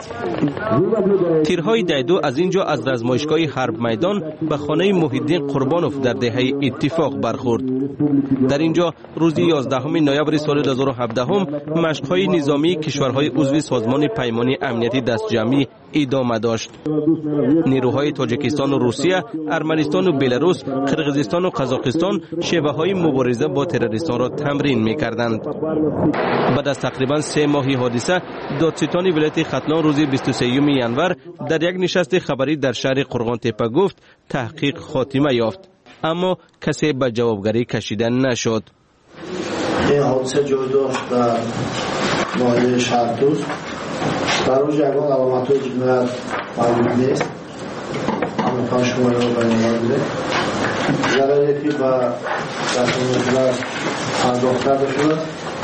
تیرهای دیدو از اینجا از رزمایشگاه حرب میدان به خانه محیدین قربانوف در دهه اتفاق برخورد. در اینجا روز 11 نوامبر سال 2017 مشق‌های نظامی کشورهای عضو سازمان پیمان امنیتی دستجمعی ادامه داشت. نیروهای تاجیکستان و روسیه، ارمنستان و بلاروس، قرقیزستان و قزاقستان شیوه‌های مبارزه با تروریستان را تمرین می‌کردند. بعد از تقریباً 3 ماهی حادثه، دادستان ولایت ختلان روز 23 ینور در یک نشست خبری در شهر قرغان تپه گفت تحقیق خاتمه یافت، اما کسی به جوابگری کشیده نشد. این حادثه جای داشت در ناحیه شهردوست. در روز یکان علامت‌های جنایت معلوم نیست، اما پنج شماره رو بیان بوده. ضرری که به رسانه‌ها پرداخت کرده شده،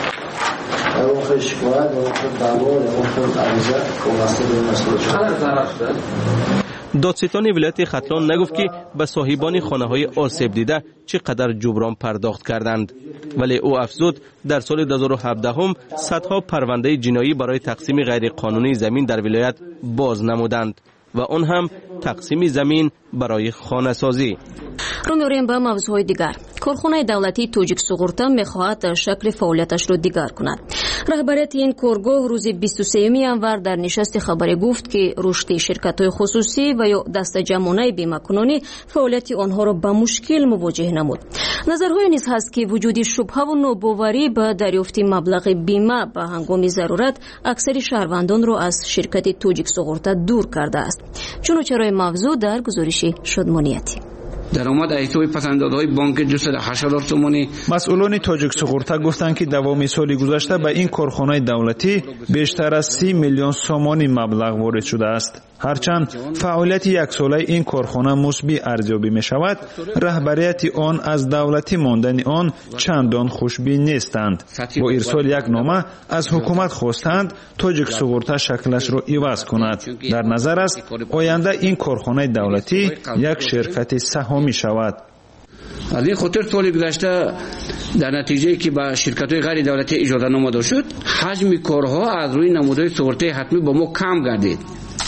در واقع شکایت، در واقع دعوا، در واقع عریضه وابسته به مسئول شده. دادستان ولایت ختلان نگفت که به صاحبان خانه‌های آسیب دیده چقدر جبران پرداخت کردند، ولی او افزود در سال 2017 صدها پرونده جنایی برای تقسیم غیرقانونی زمین در ولایت باز نمودند و آن هم تقسیم زمین برای خانه سازی. رو می‌ریم به موضوع دیگر. کارخانه دولتی توجیک سوغورتا می‌خواهد شکل فعالیتش را دیگر کند. رهبریت این کارگاه روز 23 ینور در نشست خبری گفت که رشد شرکت‌های خصوصی و یا دست جمعانه بیمه کنانی فعالیت آنها را به مشکل مواجه نمود. نظرهای نیز هست که وجود شبهه و ناباوری به دریافت مبلغ بیمه به هنگام ضرورت اکثر شهروندان را از شرکت توجیک سوغورتا دور کرده است. چنانچه موضوع در گزارش شادمانیتی. درآمد ایتوی پسندازهای بانک 280,000 تومانی. مسئولان تاجیک سوغورتا گفتند که دوام سال گذشته به این کارخانه دولتی بیشتر از 30 میلیون سومانی مبلغ وارد شده است. هرچند فعالیت یک ساله این کارخانه مثبت ارزیابی می شود، رهبریت آن از دولتی ماندن آن چندان خوشبین نیستند. با ارسال یک نامه از حکومت خواستند تاجیک سوغورتا شکلش را عوض کند. در نظر است آینده این کارخانه دولتی یک شرکت سهامی شود. از این خاطر سال گذشته در نتیجه که با شرکت‌های غیر دولتی اجازه نامه داده شد، حجم کارها از روی نمودهای سوغورتای حتمی با ما کم گردید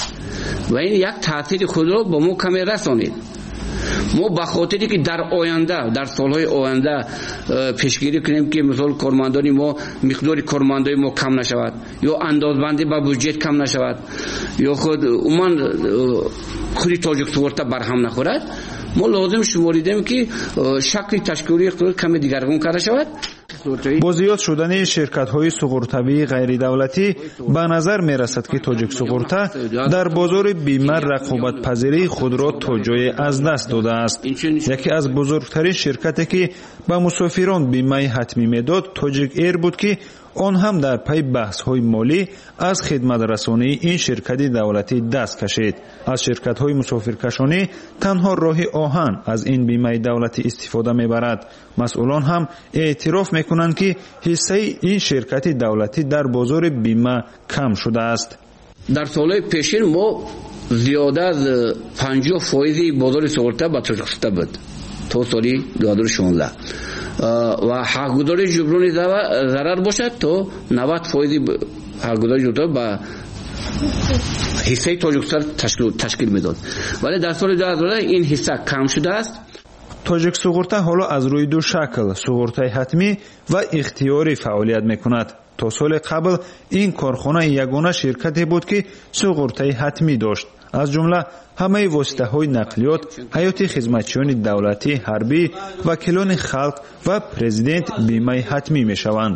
و این یک تاثیر خود را با ما کمی رسانید. ما به خاطری که در آینده، در سالهای آینده پیشگیری کنیم که مثلا کارمندان ما مقدار کارمندای ما کم نشود یا اندازبندی با بودجه کم نشود یا خود عموما خودی تاجیک سوغورتا برهم نخورد، ما لازم شماریدیم که شکل تشکیلی اقتصاد کمی دیگرگون کرده شود. با زیاد شدن شرکت‌های سوغورتایی غیر دولتی به نظر می‌رسد که تاجیک سوغورتا در بازار بیمه رقابت پذیری خود را تا جای از دست داده است. یکی از بزرگترین شرکتی که به مسافران بیمه حتمی میداد تاجیک ایر بود که آن هم در پی بحث‌های مالی از خدمت رسانی این شرکت دولتی دست کشید. از شرکت‌های مسافرکشانی تنها راه آهن از این بیمه دولتی استفاده می‌برد. مسئولان هم اعتراف می‌کنند که حصه این شرکت دولتی در بازار بیمه کم شده است. در سال‌های پیشین ما زیاده از 50% بازار سوغورتا به تاجیکستان بود تا سال 2016 و حقگزاری جبران ضرر باشد تا 90% حقگزاری جبران به حصه تاجیکستان تشکیل میداد، ولی در سال 2000 این حصه کم شده است. تاجیک سوغورتا حالا از روی دو شکل سوغورتای حتمی و اختیاری فعالیت میکند. تا سال قبل این کارخانه یگانه شرکتی بود که سوغورتای حتمی داشت. از جمله همه واسطه‌های نقلیات، حیات خدمتچیان دولتی، حربی، وکیلان خلق و پرزیدنت بیمه حتمی میشوند.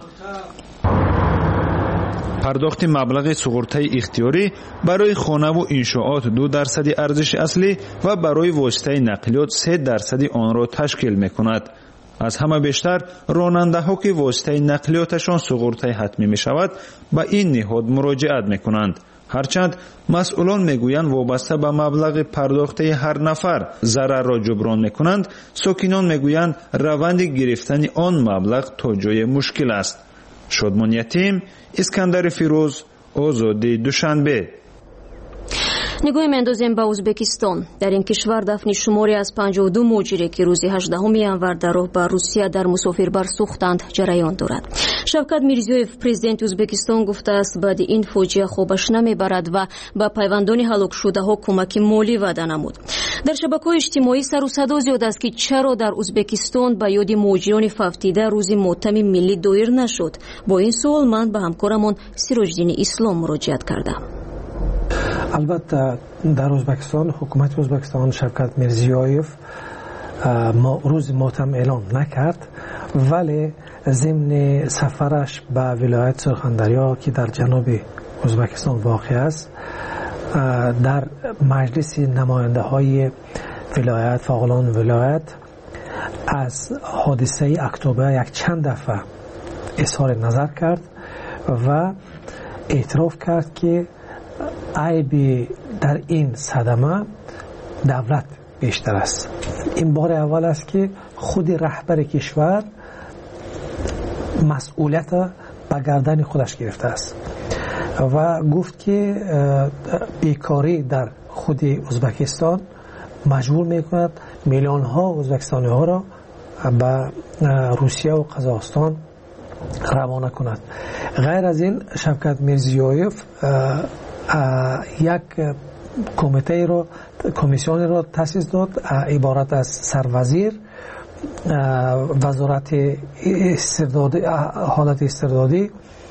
پرداخت مبلغ سوغورتای اختیاری برای خانه و انشاءات 2% ارزش اصلی و برای واسطه نقلیات 3% آن را تشکیل میکند. از همه بیشتر راننده ها که واسطه نقلیاتشان سوغورتای حتمی می شود به این نهاد مراجعت می کنند. هرچند مسئولان میگویند وابسته به مبلغ پرداخته هر نفر ضرر را جبران می کنند، ساکنان میگویند روند گرفتن آن مبلغ تا جای مشکل است. شادمان یتیم، اسکندر فیروز، آزادی دوشنبه. نگاه می‌اندازیم به ازبکستان. در این کشور دفن شماری از 52 مهاجری که روز 18 ینور در راه به روسیه در مسافربر سوختند جریان دارد. شوکت میرزیویف پرزیدنت ازبکستان گفته است بعد این فاجعه خوابش نمیبرد و به پیوندان هلاک شده‌ها کمک مالی وعده نمود. در شبکه‌های اجتماعی سر و صدا زیاد است که چرا در ازبکستان به یاد مهاجران فوتیده روز ماتم ملی دایر نشد. با این سوال من به همکارمان سیراجدین اسلام مراجعت کردم. البته در ازبکستان حکومت ازبکستان شوکت میرزیویف روز ماتم اعلام نکرد، ولی ضمن سفرش به ولایت سرخندریا که در جنوب ازبکستان واقع است در مجلس نماینده های ولایت فعالان ولایت از حادثه اکتبر یک چند دفعه اظهار نظر کرد و اعتراف کرد که عیب در این صدمه دولت بیشتر است. این بار اول است که خود رهبر کشور مسئولیت به گردن خودش گرفته است و گفت که بیکاری در خود ازبکستان مجبور میکند میلیون ها ازبکستانی ها را به روسیه و قزاقستان روانه کند. غیر از این شوکت میرزیویف یک کمیسیون را تأسیس داد عبارت از سروزیر، وزارت استردادی، حالت استردادی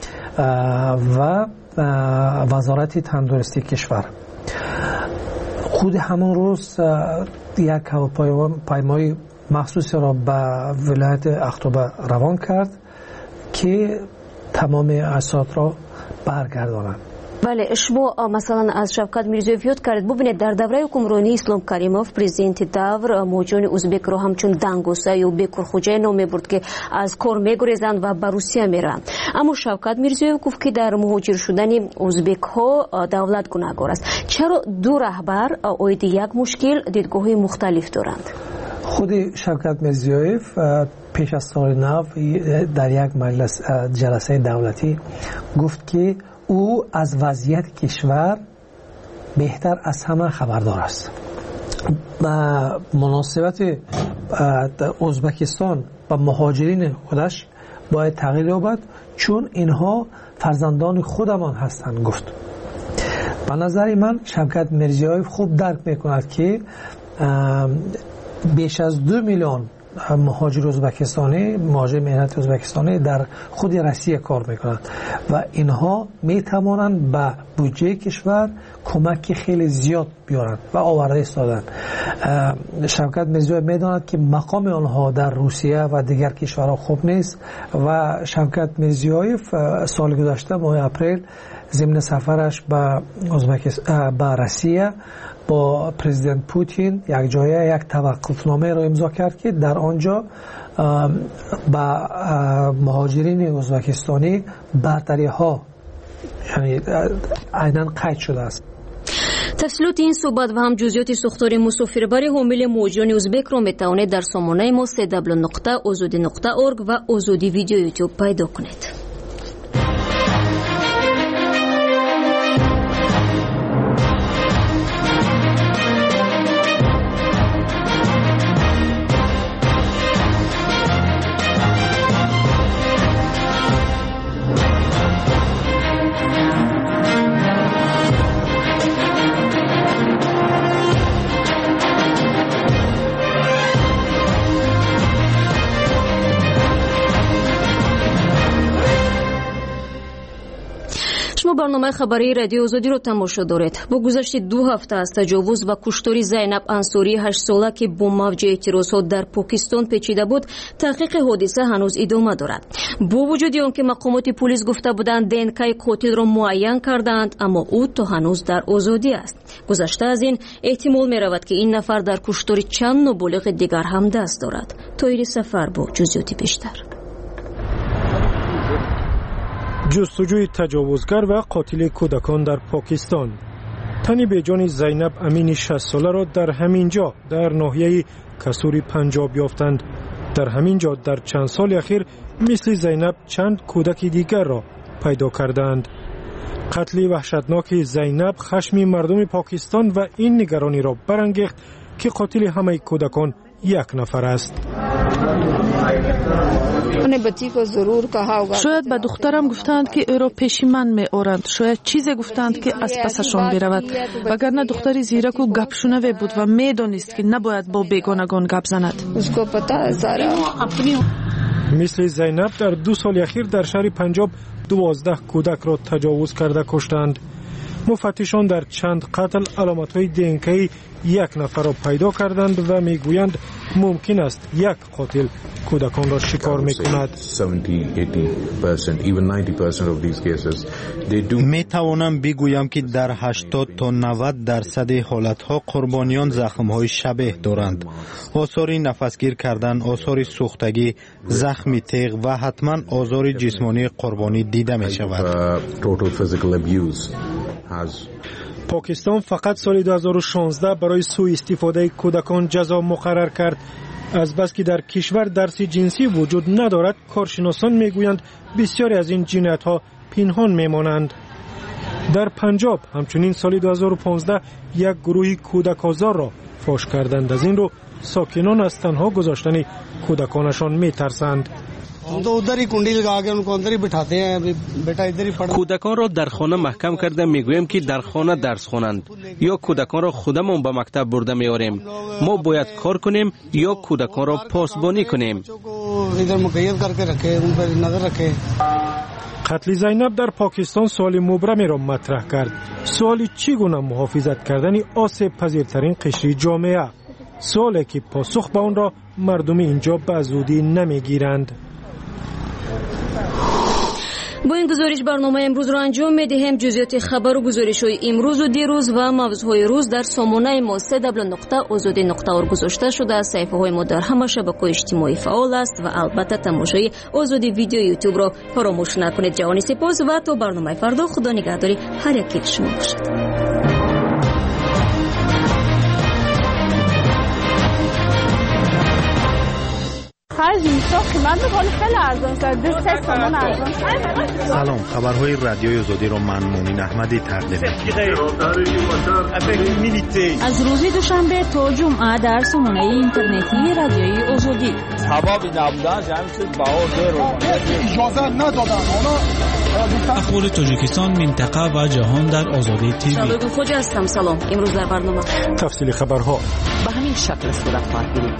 و وزارت تندرستی کشور. خود همون روز یک هواپیمای مخصوص را به ولایت اکتبر روان کرد که تمام اسناد را برگردانند. بله، شما مثلا از شوکت میرزیویف یاد کردید. ببینید در دوره حکمرانی اسلام کریموف پرزیدنت دور مهاجران ازبک را همچون دنگوسه یا بیکارخوجه نام میبرد که از کار میگریزند و به روسیه میرند. اما شوکت میرزیویف گفت که در مهاجر شدن ازبک ها دولت گناهکار است. چرا دو رهبر اوید یک مشکل دیدگاه‌های مختلف دارند؟ خود شوکت میرزیویف پیش از سال نو در یک مجلس جلسه دولتی گفت که او از وضعیت کشور بهتر از همه خبردار است. مناسبت ازبکستان با مهاجرین خودش باید تغییر یابد چون اینها فرزندان خودمان هستند. گفت به نظر من شوکت میرزیویف خوب درک میکند که بیش از 2 میلیون مهاجر ازبکستانی، مهاجر مهنت ازبکستانی در خود روسیه کار میکنند و اینها میتوانند به بودجه کشور کمک خیلی زیاد بیارند و آورده ایستادند. شوکت میرزیویف میداند که مقام آنها در روسیه و دیگر کشورها خوب نیست و شوکت میرزیویف سال گذشته ماه اپریل ضمن سفرش به روسیه با پرزیدنت پوتین یک جایه یک توقفنامه را امضا کرد که در آنجا با مهاجرین ازبکستانی برتری ها یعنی عیناً قید شده است. تفصیلات این صحبت و هم جزئیات ساختار مسافربری حامل مهاجران ازبک را میتوانید در سامانه ما www.azadi.org و آزادی ویدیو یوتیوب پیدا کنید. برنامه خبری رادیو آزادی رو تماشا دارید. با گذشت 2 هفته از تجاوز و کشتار زینب انصاری 8 ساله که با موج اعتراضات در پاکستان پیچیده بود، تحقیق حادثه هنوز ادامه دارد. با وجود آنکه مقامات پلیس گفته بودند دنکای قاتل را معین کردند، اما او تا هنوز در آزادی است. گذشته از این احتمال می رود که این نفر در کشتار چند نابالغ دیگر هم دست دارد. طاهر سفر با جزئیات بیشتر. جستجوی تجاوزگر و قاتل کودکان در پاکستان. تنی به جان زینب امین 60 ساله را در همین جا در ناحیه کسوری پنجاب یافتند. در همین جا در چند سال اخیر مثل زینب چند کودک دیگر را پیدا کردند. قتل وحشتناک زینب خشم مردم پاکستان و این نگرانی را برانگیخت که قاتل همه کودکان یک نفر است. شاید به دخترم گفتند که او را پیش من می آورند، شاید چیزی گفتند که از پسشان برود، وگرنه دختری زیرک و گپشنو بود و می دانست که نباید با بیگانگان گپ زند. مثل زینب در 2 سال اخیر در شهر پنجاب 12 کودک را تجاوز کرده کشتند. مفتشان در چند قتل علامت‌های دینکی یک نفر را پیدا کردند و میگویند ممکن است یک قاتل کودکان را شکار میکند. میتوانم بگویم که در 80 تا 90% حالتها قربانیان زخم‌های شبیه دارند. آثار نفسگیر کردن، آثار سوختگی، زخم تیغ و حتما آثار جسمانی قربانی دیده می شود. پاکستان فقط سال 2016 برای سوء استفاده کودکان جزا مقرر کرد. از بس که در کشور درس جنسی وجود ندارد، کارشناسان میگویند بسیاری از این جنایت‌ها پنهان میمانند. در پنجاب همچنین سال 2015 یک گروه کودک آزار را فاش کردند. از این رو ساکنان از تنها گذاشتن کودکانشان میترسند. کودکان را در خانه محکم کرده میگوییم که در خانه درس خوانند، یا کودکان را خودمون به مکتب برده میاریم. ما باید کار کنیم یا کودکان را پاسبانی کنیم. قتل زینب در پاکستان سوال مبرمی را مطرح کرد. سوالی چگونه محافظت کردن آسیب پذیرترین قشر جامعه، سوالی که پاسخ به آن را مردم اینجا به زودی نمیگیرند. با این گزارش برنامه امروز را انجام میدهیم. جزئیات خبر و گزارش‌های امروز و دیروز و موضوعهای روز در سامانه ما www.azadi.org گذاشته شده. صفحه‌های ما در همه شبکه‌های اجتماعی فعال است و البته تماشای آزادی ویدیو یوتیوب را فراموش نکنید. جوانی سپاس و تا برنامه فردا خدا نگهداری هر یکی شما باشد. سلام، خبرهای رادیوی آزادی را من مومن احمدی تقدیم می‌کنم. از روز دوشنبه تا جمعه در سامانه اینترنتی رادیوی آزادی. اخبار تاجیکستان، منطقه و جهان در آزادی تیوی. سلام، خوجا هستم. سلام. امروز در برنامه تفصیل خبرها به همین شکل صورت خواهد گرفت.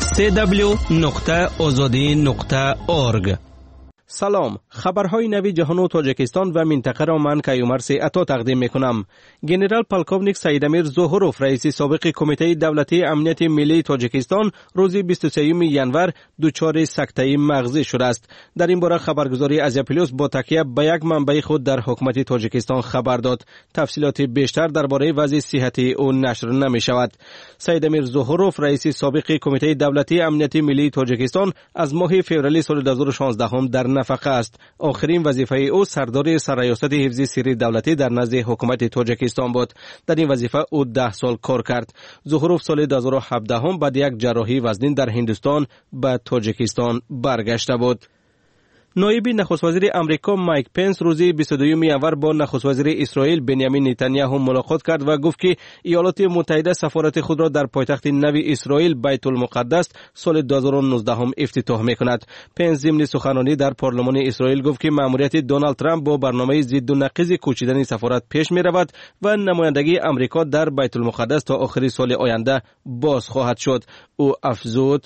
www.azadi.org. سلام، خبرهای نوی جهان و تاجیکستان و منطقه را من کیومر عطا تقدیم میکنم. گنرال پالکوونیک سیدامیر زوهروف رئیس سابق کمیته دولتی امنیت ملی تاجیکستان روز 23 ژانویه دچار سکته مغزی شده است. در این باره خبرگزاری آزیا پلاس با تکیه به یک منبع خود در حکومت تاجیکستان خبر داد. تفصیلات بیشتر درباره وضع صحتی او نشر نمی شود. سیدامیر زوهروف رئیس سابق کمیته دولتی امنیت ملی تاجیکستان از ماه فوریه سال 2016 در نفقه است. آخرین وظیفه او سردار سرریاست حفظ سری دولتی در نزد حکومت تاجیکستان بود. در این وظیفه او 10 سال کار کرد. زوهروف سال 2017 بعد یک جراحی وزنین در هندوستان به تاجیکستان برگشته بود. نایب نخست وزیر امریکا مایک پنس روز 22 ژانویه با نخست وزیر اسرائیل بنیامین نتانیاهو ملاقات کرد و گفت که ایالات متحده سفارت خود را در پایتخت نو اسرائیل بیت المقدس سال 2019 افتتاح می‌کند. پنس ضمن سخنرانی در پارلمان اسرائیل گفت که مأموریت دونالد ترامپ با برنامه ضد و نقیض کوچیدن سفارت پیش می‌رود و نمایندگی امریکا در بیت المقدس تا آخر سال آینده باز خواهد شد. او افزود: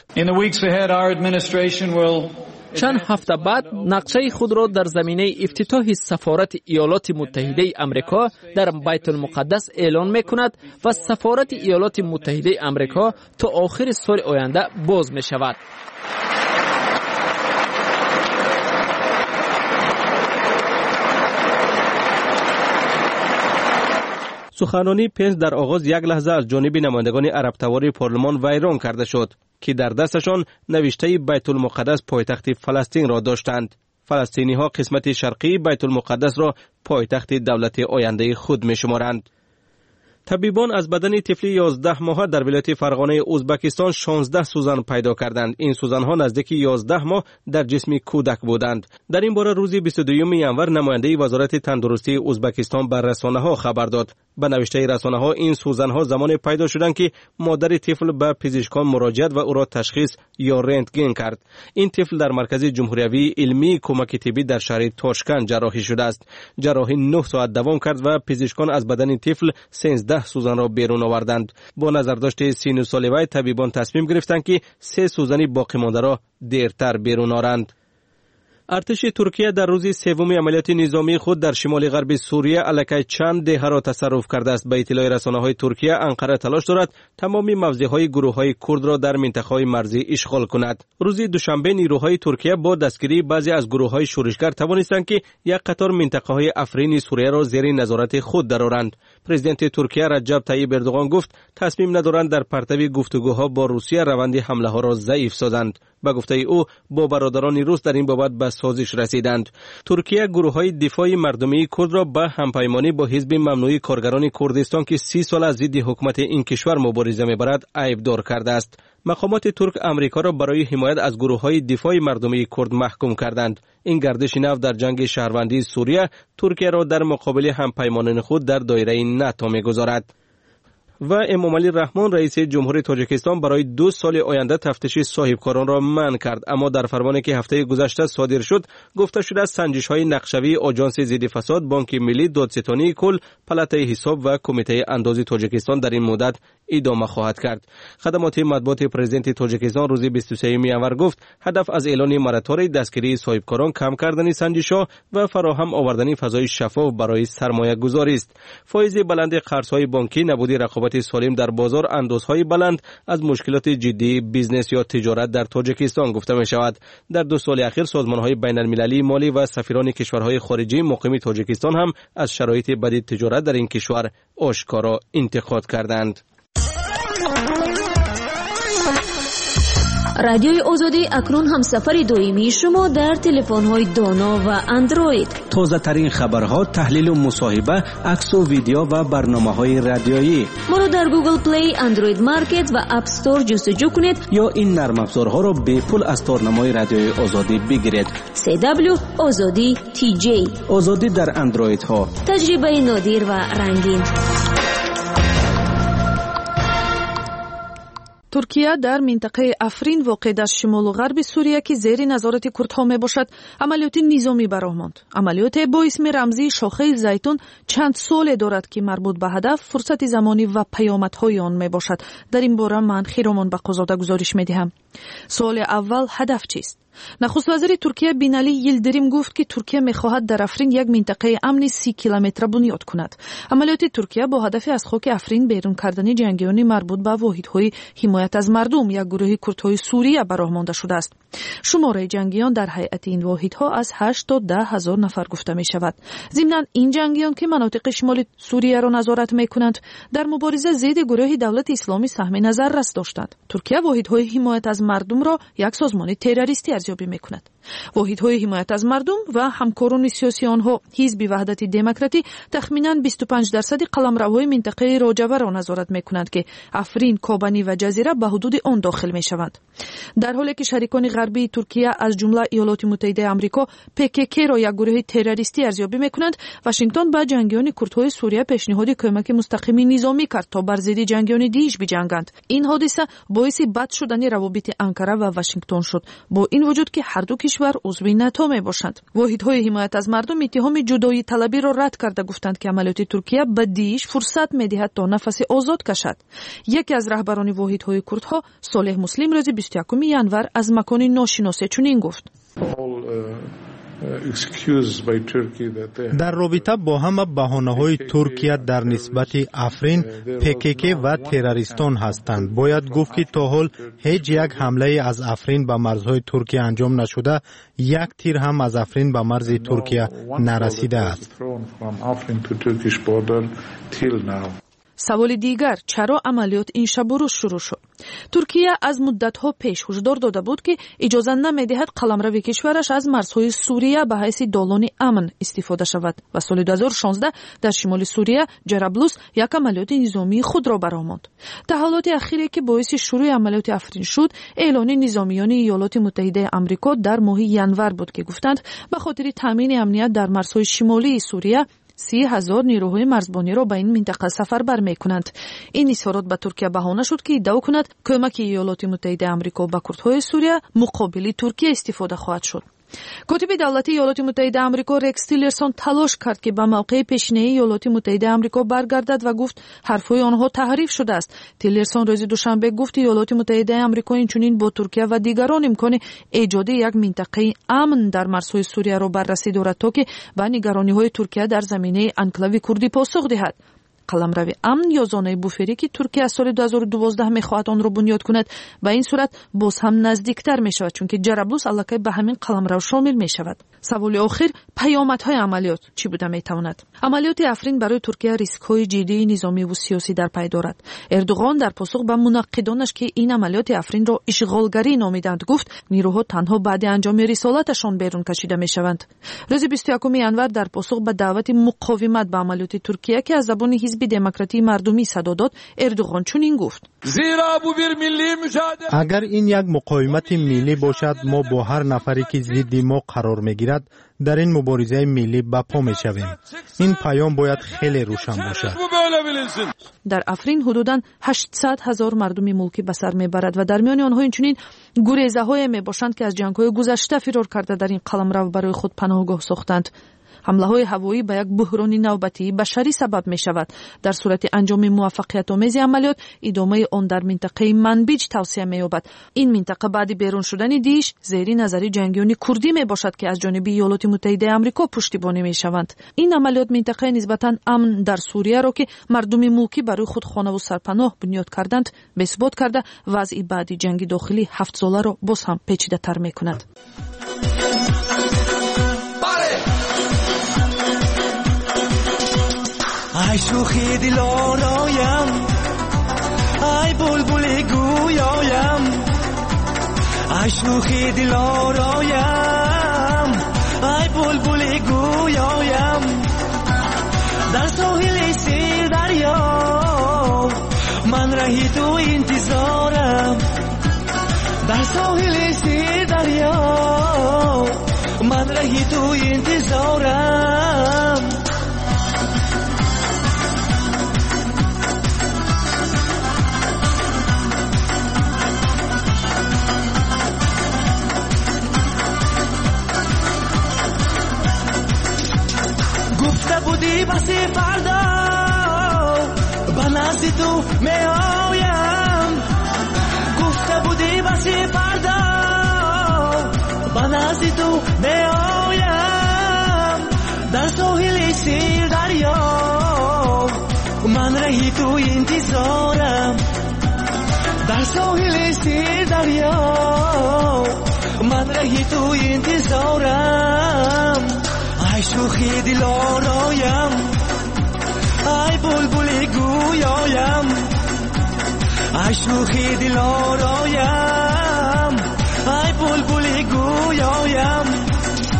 چند هفته بعد نقشه خود را در زمینه افتتاح سفارت ایالات متحده امریکا در بیت المقدس اعلان می‌کند و سفارت ایالات متحده امریکا تا آخر سال آینده باز می‌شود. سخنرانی پنس در آغاز یک لحظه از جانب نمایندگان عرب تواری پارلمان ویران کرده شد که در دستشان نوشته بیت المقدس پایتخت فلسطین را داشتند. فلسطینی ها قسمت شرقی بیت المقدس را پایتخت دولت آینده خود می شمارند. طبیبان از بدن طفلی 11 ماهه در ولایت فرغانه ازبکستان 16 سوزن پیدا کردند. این سوزن‌ها نزدیک 11 ماه در جسم کودک بودند. در این باره روز 22 ژانویه نماینده وزارت تندرستی ازبکستان بر رسانه‌ها خبر داد. به نوشته رسانه‌ها این سوزن‌ها زمان پیدا شدند که مادر طفل به پزشکان مراجعت و او را تشخیص یا رنتگن کرد. این طفل در مرکز جمهوری علمی کمک طبی در شهر تاشکند جراحی شده است. جراحی 9 ساعت دوام کرد و پزشکان از بدن طفل 13 سوزن را بیرون آوردند. با نظرداشت 39 ساله وی طبیبان تصمیم گرفتند که 3 سوزن باقی مانده را دیرتر بیرون آورند. ارتش ترکیه در روز سوم عملیات نظامی خود در شمال غرب سوریه علاقه چند دهه را تصرف کرده است. به اطلاع رسانه‌های ترکیه انقره تلاش دارد تمامی موضع‌های گروه‌های کرد را در منطقه‌های مرزی اشغال کند. روز دوشنبه نیروهای ترکیه با دستگیری بعضی از گروه‌های شورشگر توانستند که یک قطار منطقه‌های افرین سوریه را زیر نظارت خود درآورند. پرزیدنت ترکیه رجب طیب اردوغان گفت تصمیم ندارند در پرتو گفتگوها با روسیه روند حمله‌ها را ضعیف سازند. به گفته او با برادران روس در این بابت به سازش رسیدند. ترکیه گروه‌های دفاع مردمی کرد را به همپیمانی با حزب ممنوعی کارگران کردستان که 30 سال از ضد حکومت این کشور مبارزه می‌برد عیبدار کرده است. مقامات ترک امریکا را برای حمایت از گروه‌های دفاع مردمی کرد محکوم کردند. این گردش نو در جنگ شهروندی سوریه ترکیه را در مقابل همپیمانان خود در دایره ناتو می‌گذارد. و امامعلی رحمان رئیس جمهور تاجیکستان برای 2 سال آینده تفتیش صاحبکاران را منع کرد، اما در فرمانی که هفته گذشته صادر شد گفته شده است سنجش‌های نقشه‌ای آژانس ضد فساد، بانک ملی، دادستانی کل، پلاته حساب و کمیته اندازی تاجیکستان در این مدت ادامه خواهد کرد. خدمات مطبوعات پرزیدنت تاجیکستان روز 23 ژانویه گفت هدف از اعلان مراتور دستگیری صاحبکاران کم کردن سنجش‌ها و فراهم آوردن فضای شفاف برای سرمایه‌گذاری است. فایز بلند قرض‌های بانکی، نبود رقابت سالم در بازار، اندازهای بلند از مشکلات جدی بیزنس یا تجارت در تاجیکستان گفته می شود. در 2 سال اخیر سازمان‌های بین‌المللی مالی و سفیران کشورهای خارجی مقیم تاجیکستان هم از شرایط بد تجارت در این کشور آشکارا انتقاد کردند. رادیوی آزادی اکنون هم سفر دائمی شما در تلفن‌های دانا و اندروید. تازه ترین خبرها، تحلیل و مصاحبه، عکس و ویدیو و برنامه‌های رادیویی. ما رو در گوگل پلی، اندروید مارکت و اپ استور جستجو کنید یا این نرم افزارها را به پول از تارنمای رادیوی آزادی بگیرید. CW آزادی TJ. آزادی در اندروید ها. تجربه نادر و رنگین. ترکیه در منطقه افرین واقع در شمال و غرب سوریه که زیر نظارت کردها می باشد عملیات نظامی برآمد ماند. عملیات با اسم رمزی شاخه زیتون چند سال دارد که مربوط به هدف، فرصت زمانی و پیامدهای آن می باشد. در این باره من خیرامان بقازاده گزارش می دهم. سوال اول، هدف چیست؟ نخست وزیر ترکیه بینالی یلدریم گفت که ترکیه می‌خواهد در افرین یک منطقه امن 30 کیلومتر بنیاد کند. عملیات ترکیه با هدف از خاک افرین بیرون کردن جنگیان مربوط به واحدهای حمایت از مردم، یک گروه کردهای سوریه براه مانده شده است. شماره جنگیان در هیئت این واحدها از 8 تا 10 هزار نفر گفته می شود. ضمناً این جنگیان که مناطق شمال سوریه را نظارت می‌کنند در مبارزه ضد گروه دولت اسلامی سهم نظر رس داشتند. ترکیه واحدهای حمایت از مردم را یک سازمان تروریستی ارزیابی می‌کند. واحدهای حمایت از مردم و همکاران سیاسی آنها، حزب وحدت دموکراتی، تخمیناً 25% قلمروهای منطقه راجوه را نظارت می‌کنند که افرین، کابانی و جزیره به حدود آن داخل می‌شوند. در حالی که شریکان غربی ترکیه از جمله ایالات متحده آمریکا PKK را یک گروه تروریستی ارزیابی می‌کنند، واشنگتن به جنگیان کردهای سوریه پیشنهاد کمک مستقیم نظامی کرد تا بر ضد جنگیان دیش بجنگند. این حادثه باعث بد شدن روابط انقره و واشنگتن شد، با این وجود که هر دو کشور عضو ناتو میباشند. واحدهای حمایت از مردم اتهام جدایی طلبی را رد کرده گفتند که عملیات ترکیه به دیش فرصت میدهد تا نفس آزاد کشد. یکی از رهبران واحدهای کردها، صالح مسلم، روز 21 ژانویه از مکان ناشناس چنین گفت: در رابطه با همه بهانه‌های ترکیه در نسبت افرین، PKK و تروریستان هستند. باید گفت که تا حال هیچ یک حمله از افرین به مرزهای ترکیه انجام نشده، یک تیر هم از افرین به مرز ترکیه نرسیده است. سوال دیگر چرا عملیات این شب و روز شروع شد؟ ترکیه از مدت‌ها پیش هشدار داده بود که اجازه نمی‌دهد قلمرو کشورش از مرزهای سوریه به حیث دالان امن استفاده شود و سال 2016 در شمال سوریه جرابلوس یک عملیات نظامی خود را برآورد. تحولات اخیری که باعث شروع عملیات آفرین شد، اعلان نظامیان ایالات متحده آمریکا در ماه ژانویه بود که گفتند به خاطر تامین امنیت در مرزهای شمالی سوریه 30,000 نیروهای مرزبانی را به این منطقه سفربر می‌کنند. این اظهارات به ترکیه بهانه شد که ادعا کند کمک ایالات متحده آمریکا به کردهای سوریه مقابل ترکیه استفاده خواهد شد. کاتب دولتی ایالات متحده آمریکا رکس تیلرسون تلاش کرد که به موقع پیشینه ایالات متحده آمریکا برگردد و گفت حرفهای آنها تحریف شده است. تیلرسون روز دوشنبه گفت ایالات متحده آمریکا اینچنین با ترکیه و دیگران امکان ایجاد یک منطقه امن در مرزهای سوریه را بررسی دارد تا که به نگرانی‌های ترکیه در زمینه انکلاوی کردی پاسخ دهد. قلمرو امن یا زانه بوفری که ترکیه از سال 2012 می‌خواهد آن را بنیاد کند و این صورت باز هم نزدیکتر می‌شود چون که جرابلوس الکی به همین قلمرو شامل می‌شود. سوال آخر پیامدهای عملیات چی بوده می‌تواند؟ عملیات آفرین برای ترکیه ریسک‌های جدی نظامی و سیاسی در پی دارد. اردوغان در پاسخ به مناقضانش که این عملیات آفرین را اشغالگری نامیدند گفت نیروها تنها بعد انجام رسالتشان بیرون کشیده می‌شوند. روز 21 ژانویه در پاسخ به دعوت مقاومت به عملیات ترکیه که از زبان حزب دموکراتی مردمی صدا داد، اردوغان چنین گفت: اگر این یک مقاومت ملی باشد ما با هر نفری که ضد ما قرار میگیرد در این مبارزه ملی به پا میشویم. این پیام باید خیلی روشن باشد. در آفرین حدوداً 800,000 مردم ملکی به سر میبرد و در میان آنها اینچنین گریزه‌های میباشند که از جنگ‌های گذشته فرار کرده در این قلمرو برای خود پناهگاه ساختند. حمله‌های هوایی به یک بحران نوبتی بشری سبب می‌شود. در صورت انجام موفقیت‌آمیز عملیات، ادامه آن در منطقه منبیج توسعه می‌یابد. این منطقه بعد بیرون شدن دیش زیر نظر جنگیان کردی میباشد که از جانب ایالات متحده آمریکا پشتیبانی می‌شوند. این عملیات منطقه نسبتاً امن در سوریه را که مردم ملکی برای خود خانه و سرپناه بنیاد کردند، بثبات کرده وضع بعد جنگ داخلی 7 ساله را باز هم پیچیده‌تر می‌کند. ای شوخی دلارایم، ای بلبل گویایم، ای شوخی دلارایم، ای بلبل گویایم، در ساحل سیر دریا من رهی تو انتظارم، در ساحل سیر دریا من رهی تو انتظارم. گفته بودی بسی فردا به نزد تو می آیم، گفته بودی بسی فردا به نزد تو می آیم، در ساحل سیر دریا من رهی تو انتظارم، در ساحل سیر دریا من رهی تو انتظارم. ای شوخی دلارایم، ای بلبل گویایم، ای شوخی دلارایم، ای بلبل گویایم.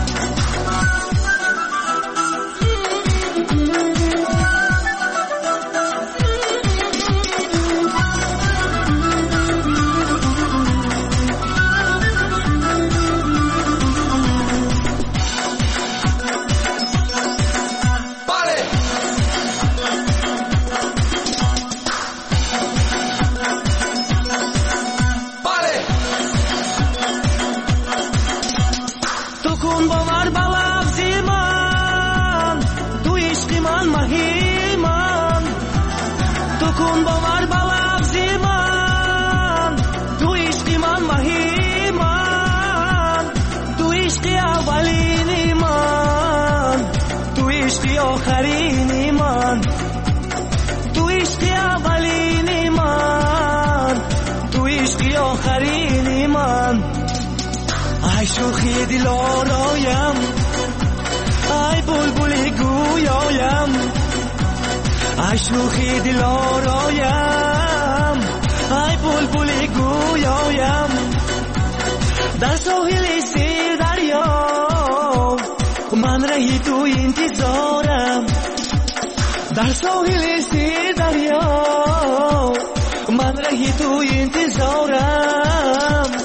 آخرین من تو عشقی اولین من تو عشقی آخرین من. ای شوخی دلارایم، ای بلبل گویایم، ای شوخی دلارایم ای بلبل گویایم در ساحل سیر دریا من رهی تو انتظارم در ساحل سیر دریا من رهی تو انتظارم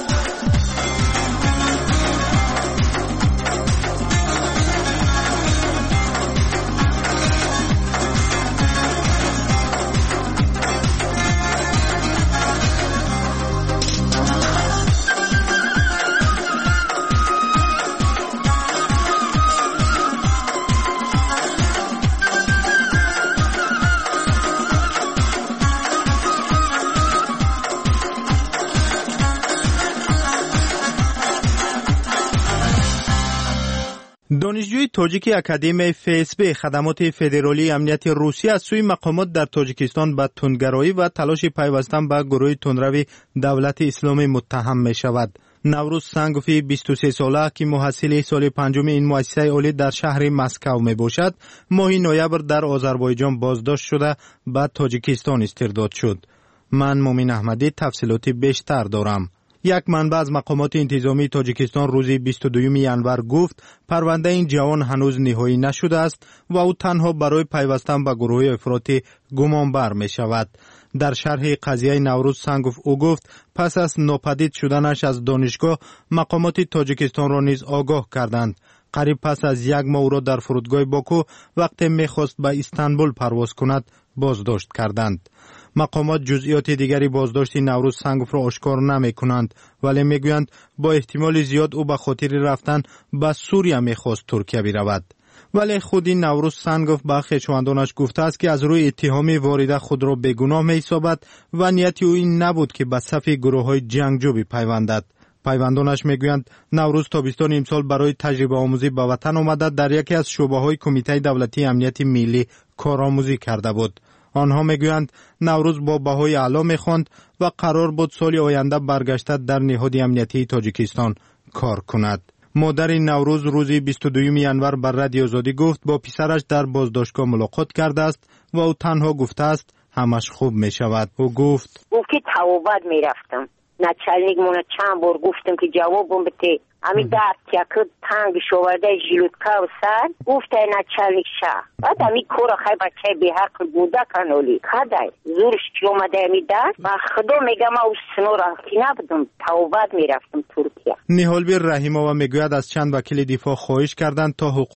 دانشجوی تاجیک اکادمی FSB خدمات فدرالی امنیت روسیه از سوی مقامات در تاجیکستان به تندگرایی و تلاش پیوستن به گروه تندروی دولت اسلامی متهم می شود. نوروز سنگوفی 23 ساله که محصل سال پنجم این مؤسسه عالی در شهر مسکو می باشد، ماه نوامبر در آذربایجان بازداشت شده به تاجیکستان استرداد شد. من مومن احمدی تفصیلات بیشتر دارم. یک منبع از مقامات انتظامی تاجیکستان روز 22 ژانویه گفت پرونده این جوان هنوز نهایی نشده است و او تنها برای پیوستن به گروه افراطی گمانبر می شود. در شرح قضیه نوروز سنگوف او گفت پس از ناپدید شدنش از دانشگاه مقامات تاجیکستان را نیز آگاه کردند. قریب پس از یک ماه او را در فرودگاه باکو وقتی می‌خواست به استانبول پرواز کند بازداشت کردند. مقامات جزئیات دیگری بازداشت نوروز سنگوف را آشکار نمی کنند، ولی می گویند با احتمال زیاد او به خاطر رفتن به سوریه می خواست ترکیه برود. ولی خود نوروز سنگوف به خویشاوندانش گفته است که از روی اتهام وارده خود را بیگناه می حسابد و نیت او این نبود که به صف گروه های جنگجو بپیوندد. پیوندانش میگویند نوروز تابستان امسال برای تجربه آموزی به وطن آمده در یکی از شعبه های کمیته دولتی امنیت ملی کارآموزی کرده بود. آنها میگویند نوروز با بهای اعلی میخواند و قرار بود سال آینده برگشته در نهاد امنیتی تاجیکستان کار کند. مادر نوروز روز 22 ژانویه بر رادیو آزادی گفت با پسرش در بازداشتگاه ملاقات کرده است و او تنها گفته است همش خوب می شود. او گفت که توبت می رفتم. نچلنیک مونه چند بار گفتم که جوابم بده. امی دست که تنگ شورده جلوتکا و سر گفته نچلنیک شه. بعد امی کورا خیلی بچه به حق بوده کنولی. خدای زورش که اومده امی دست و خدا میگم او سنورا که نبودم توبت می رفتم ترکیه. نیهالبیر رحیمووا میگوید از چند وکیل دفاع خواهش کردند تا حقوق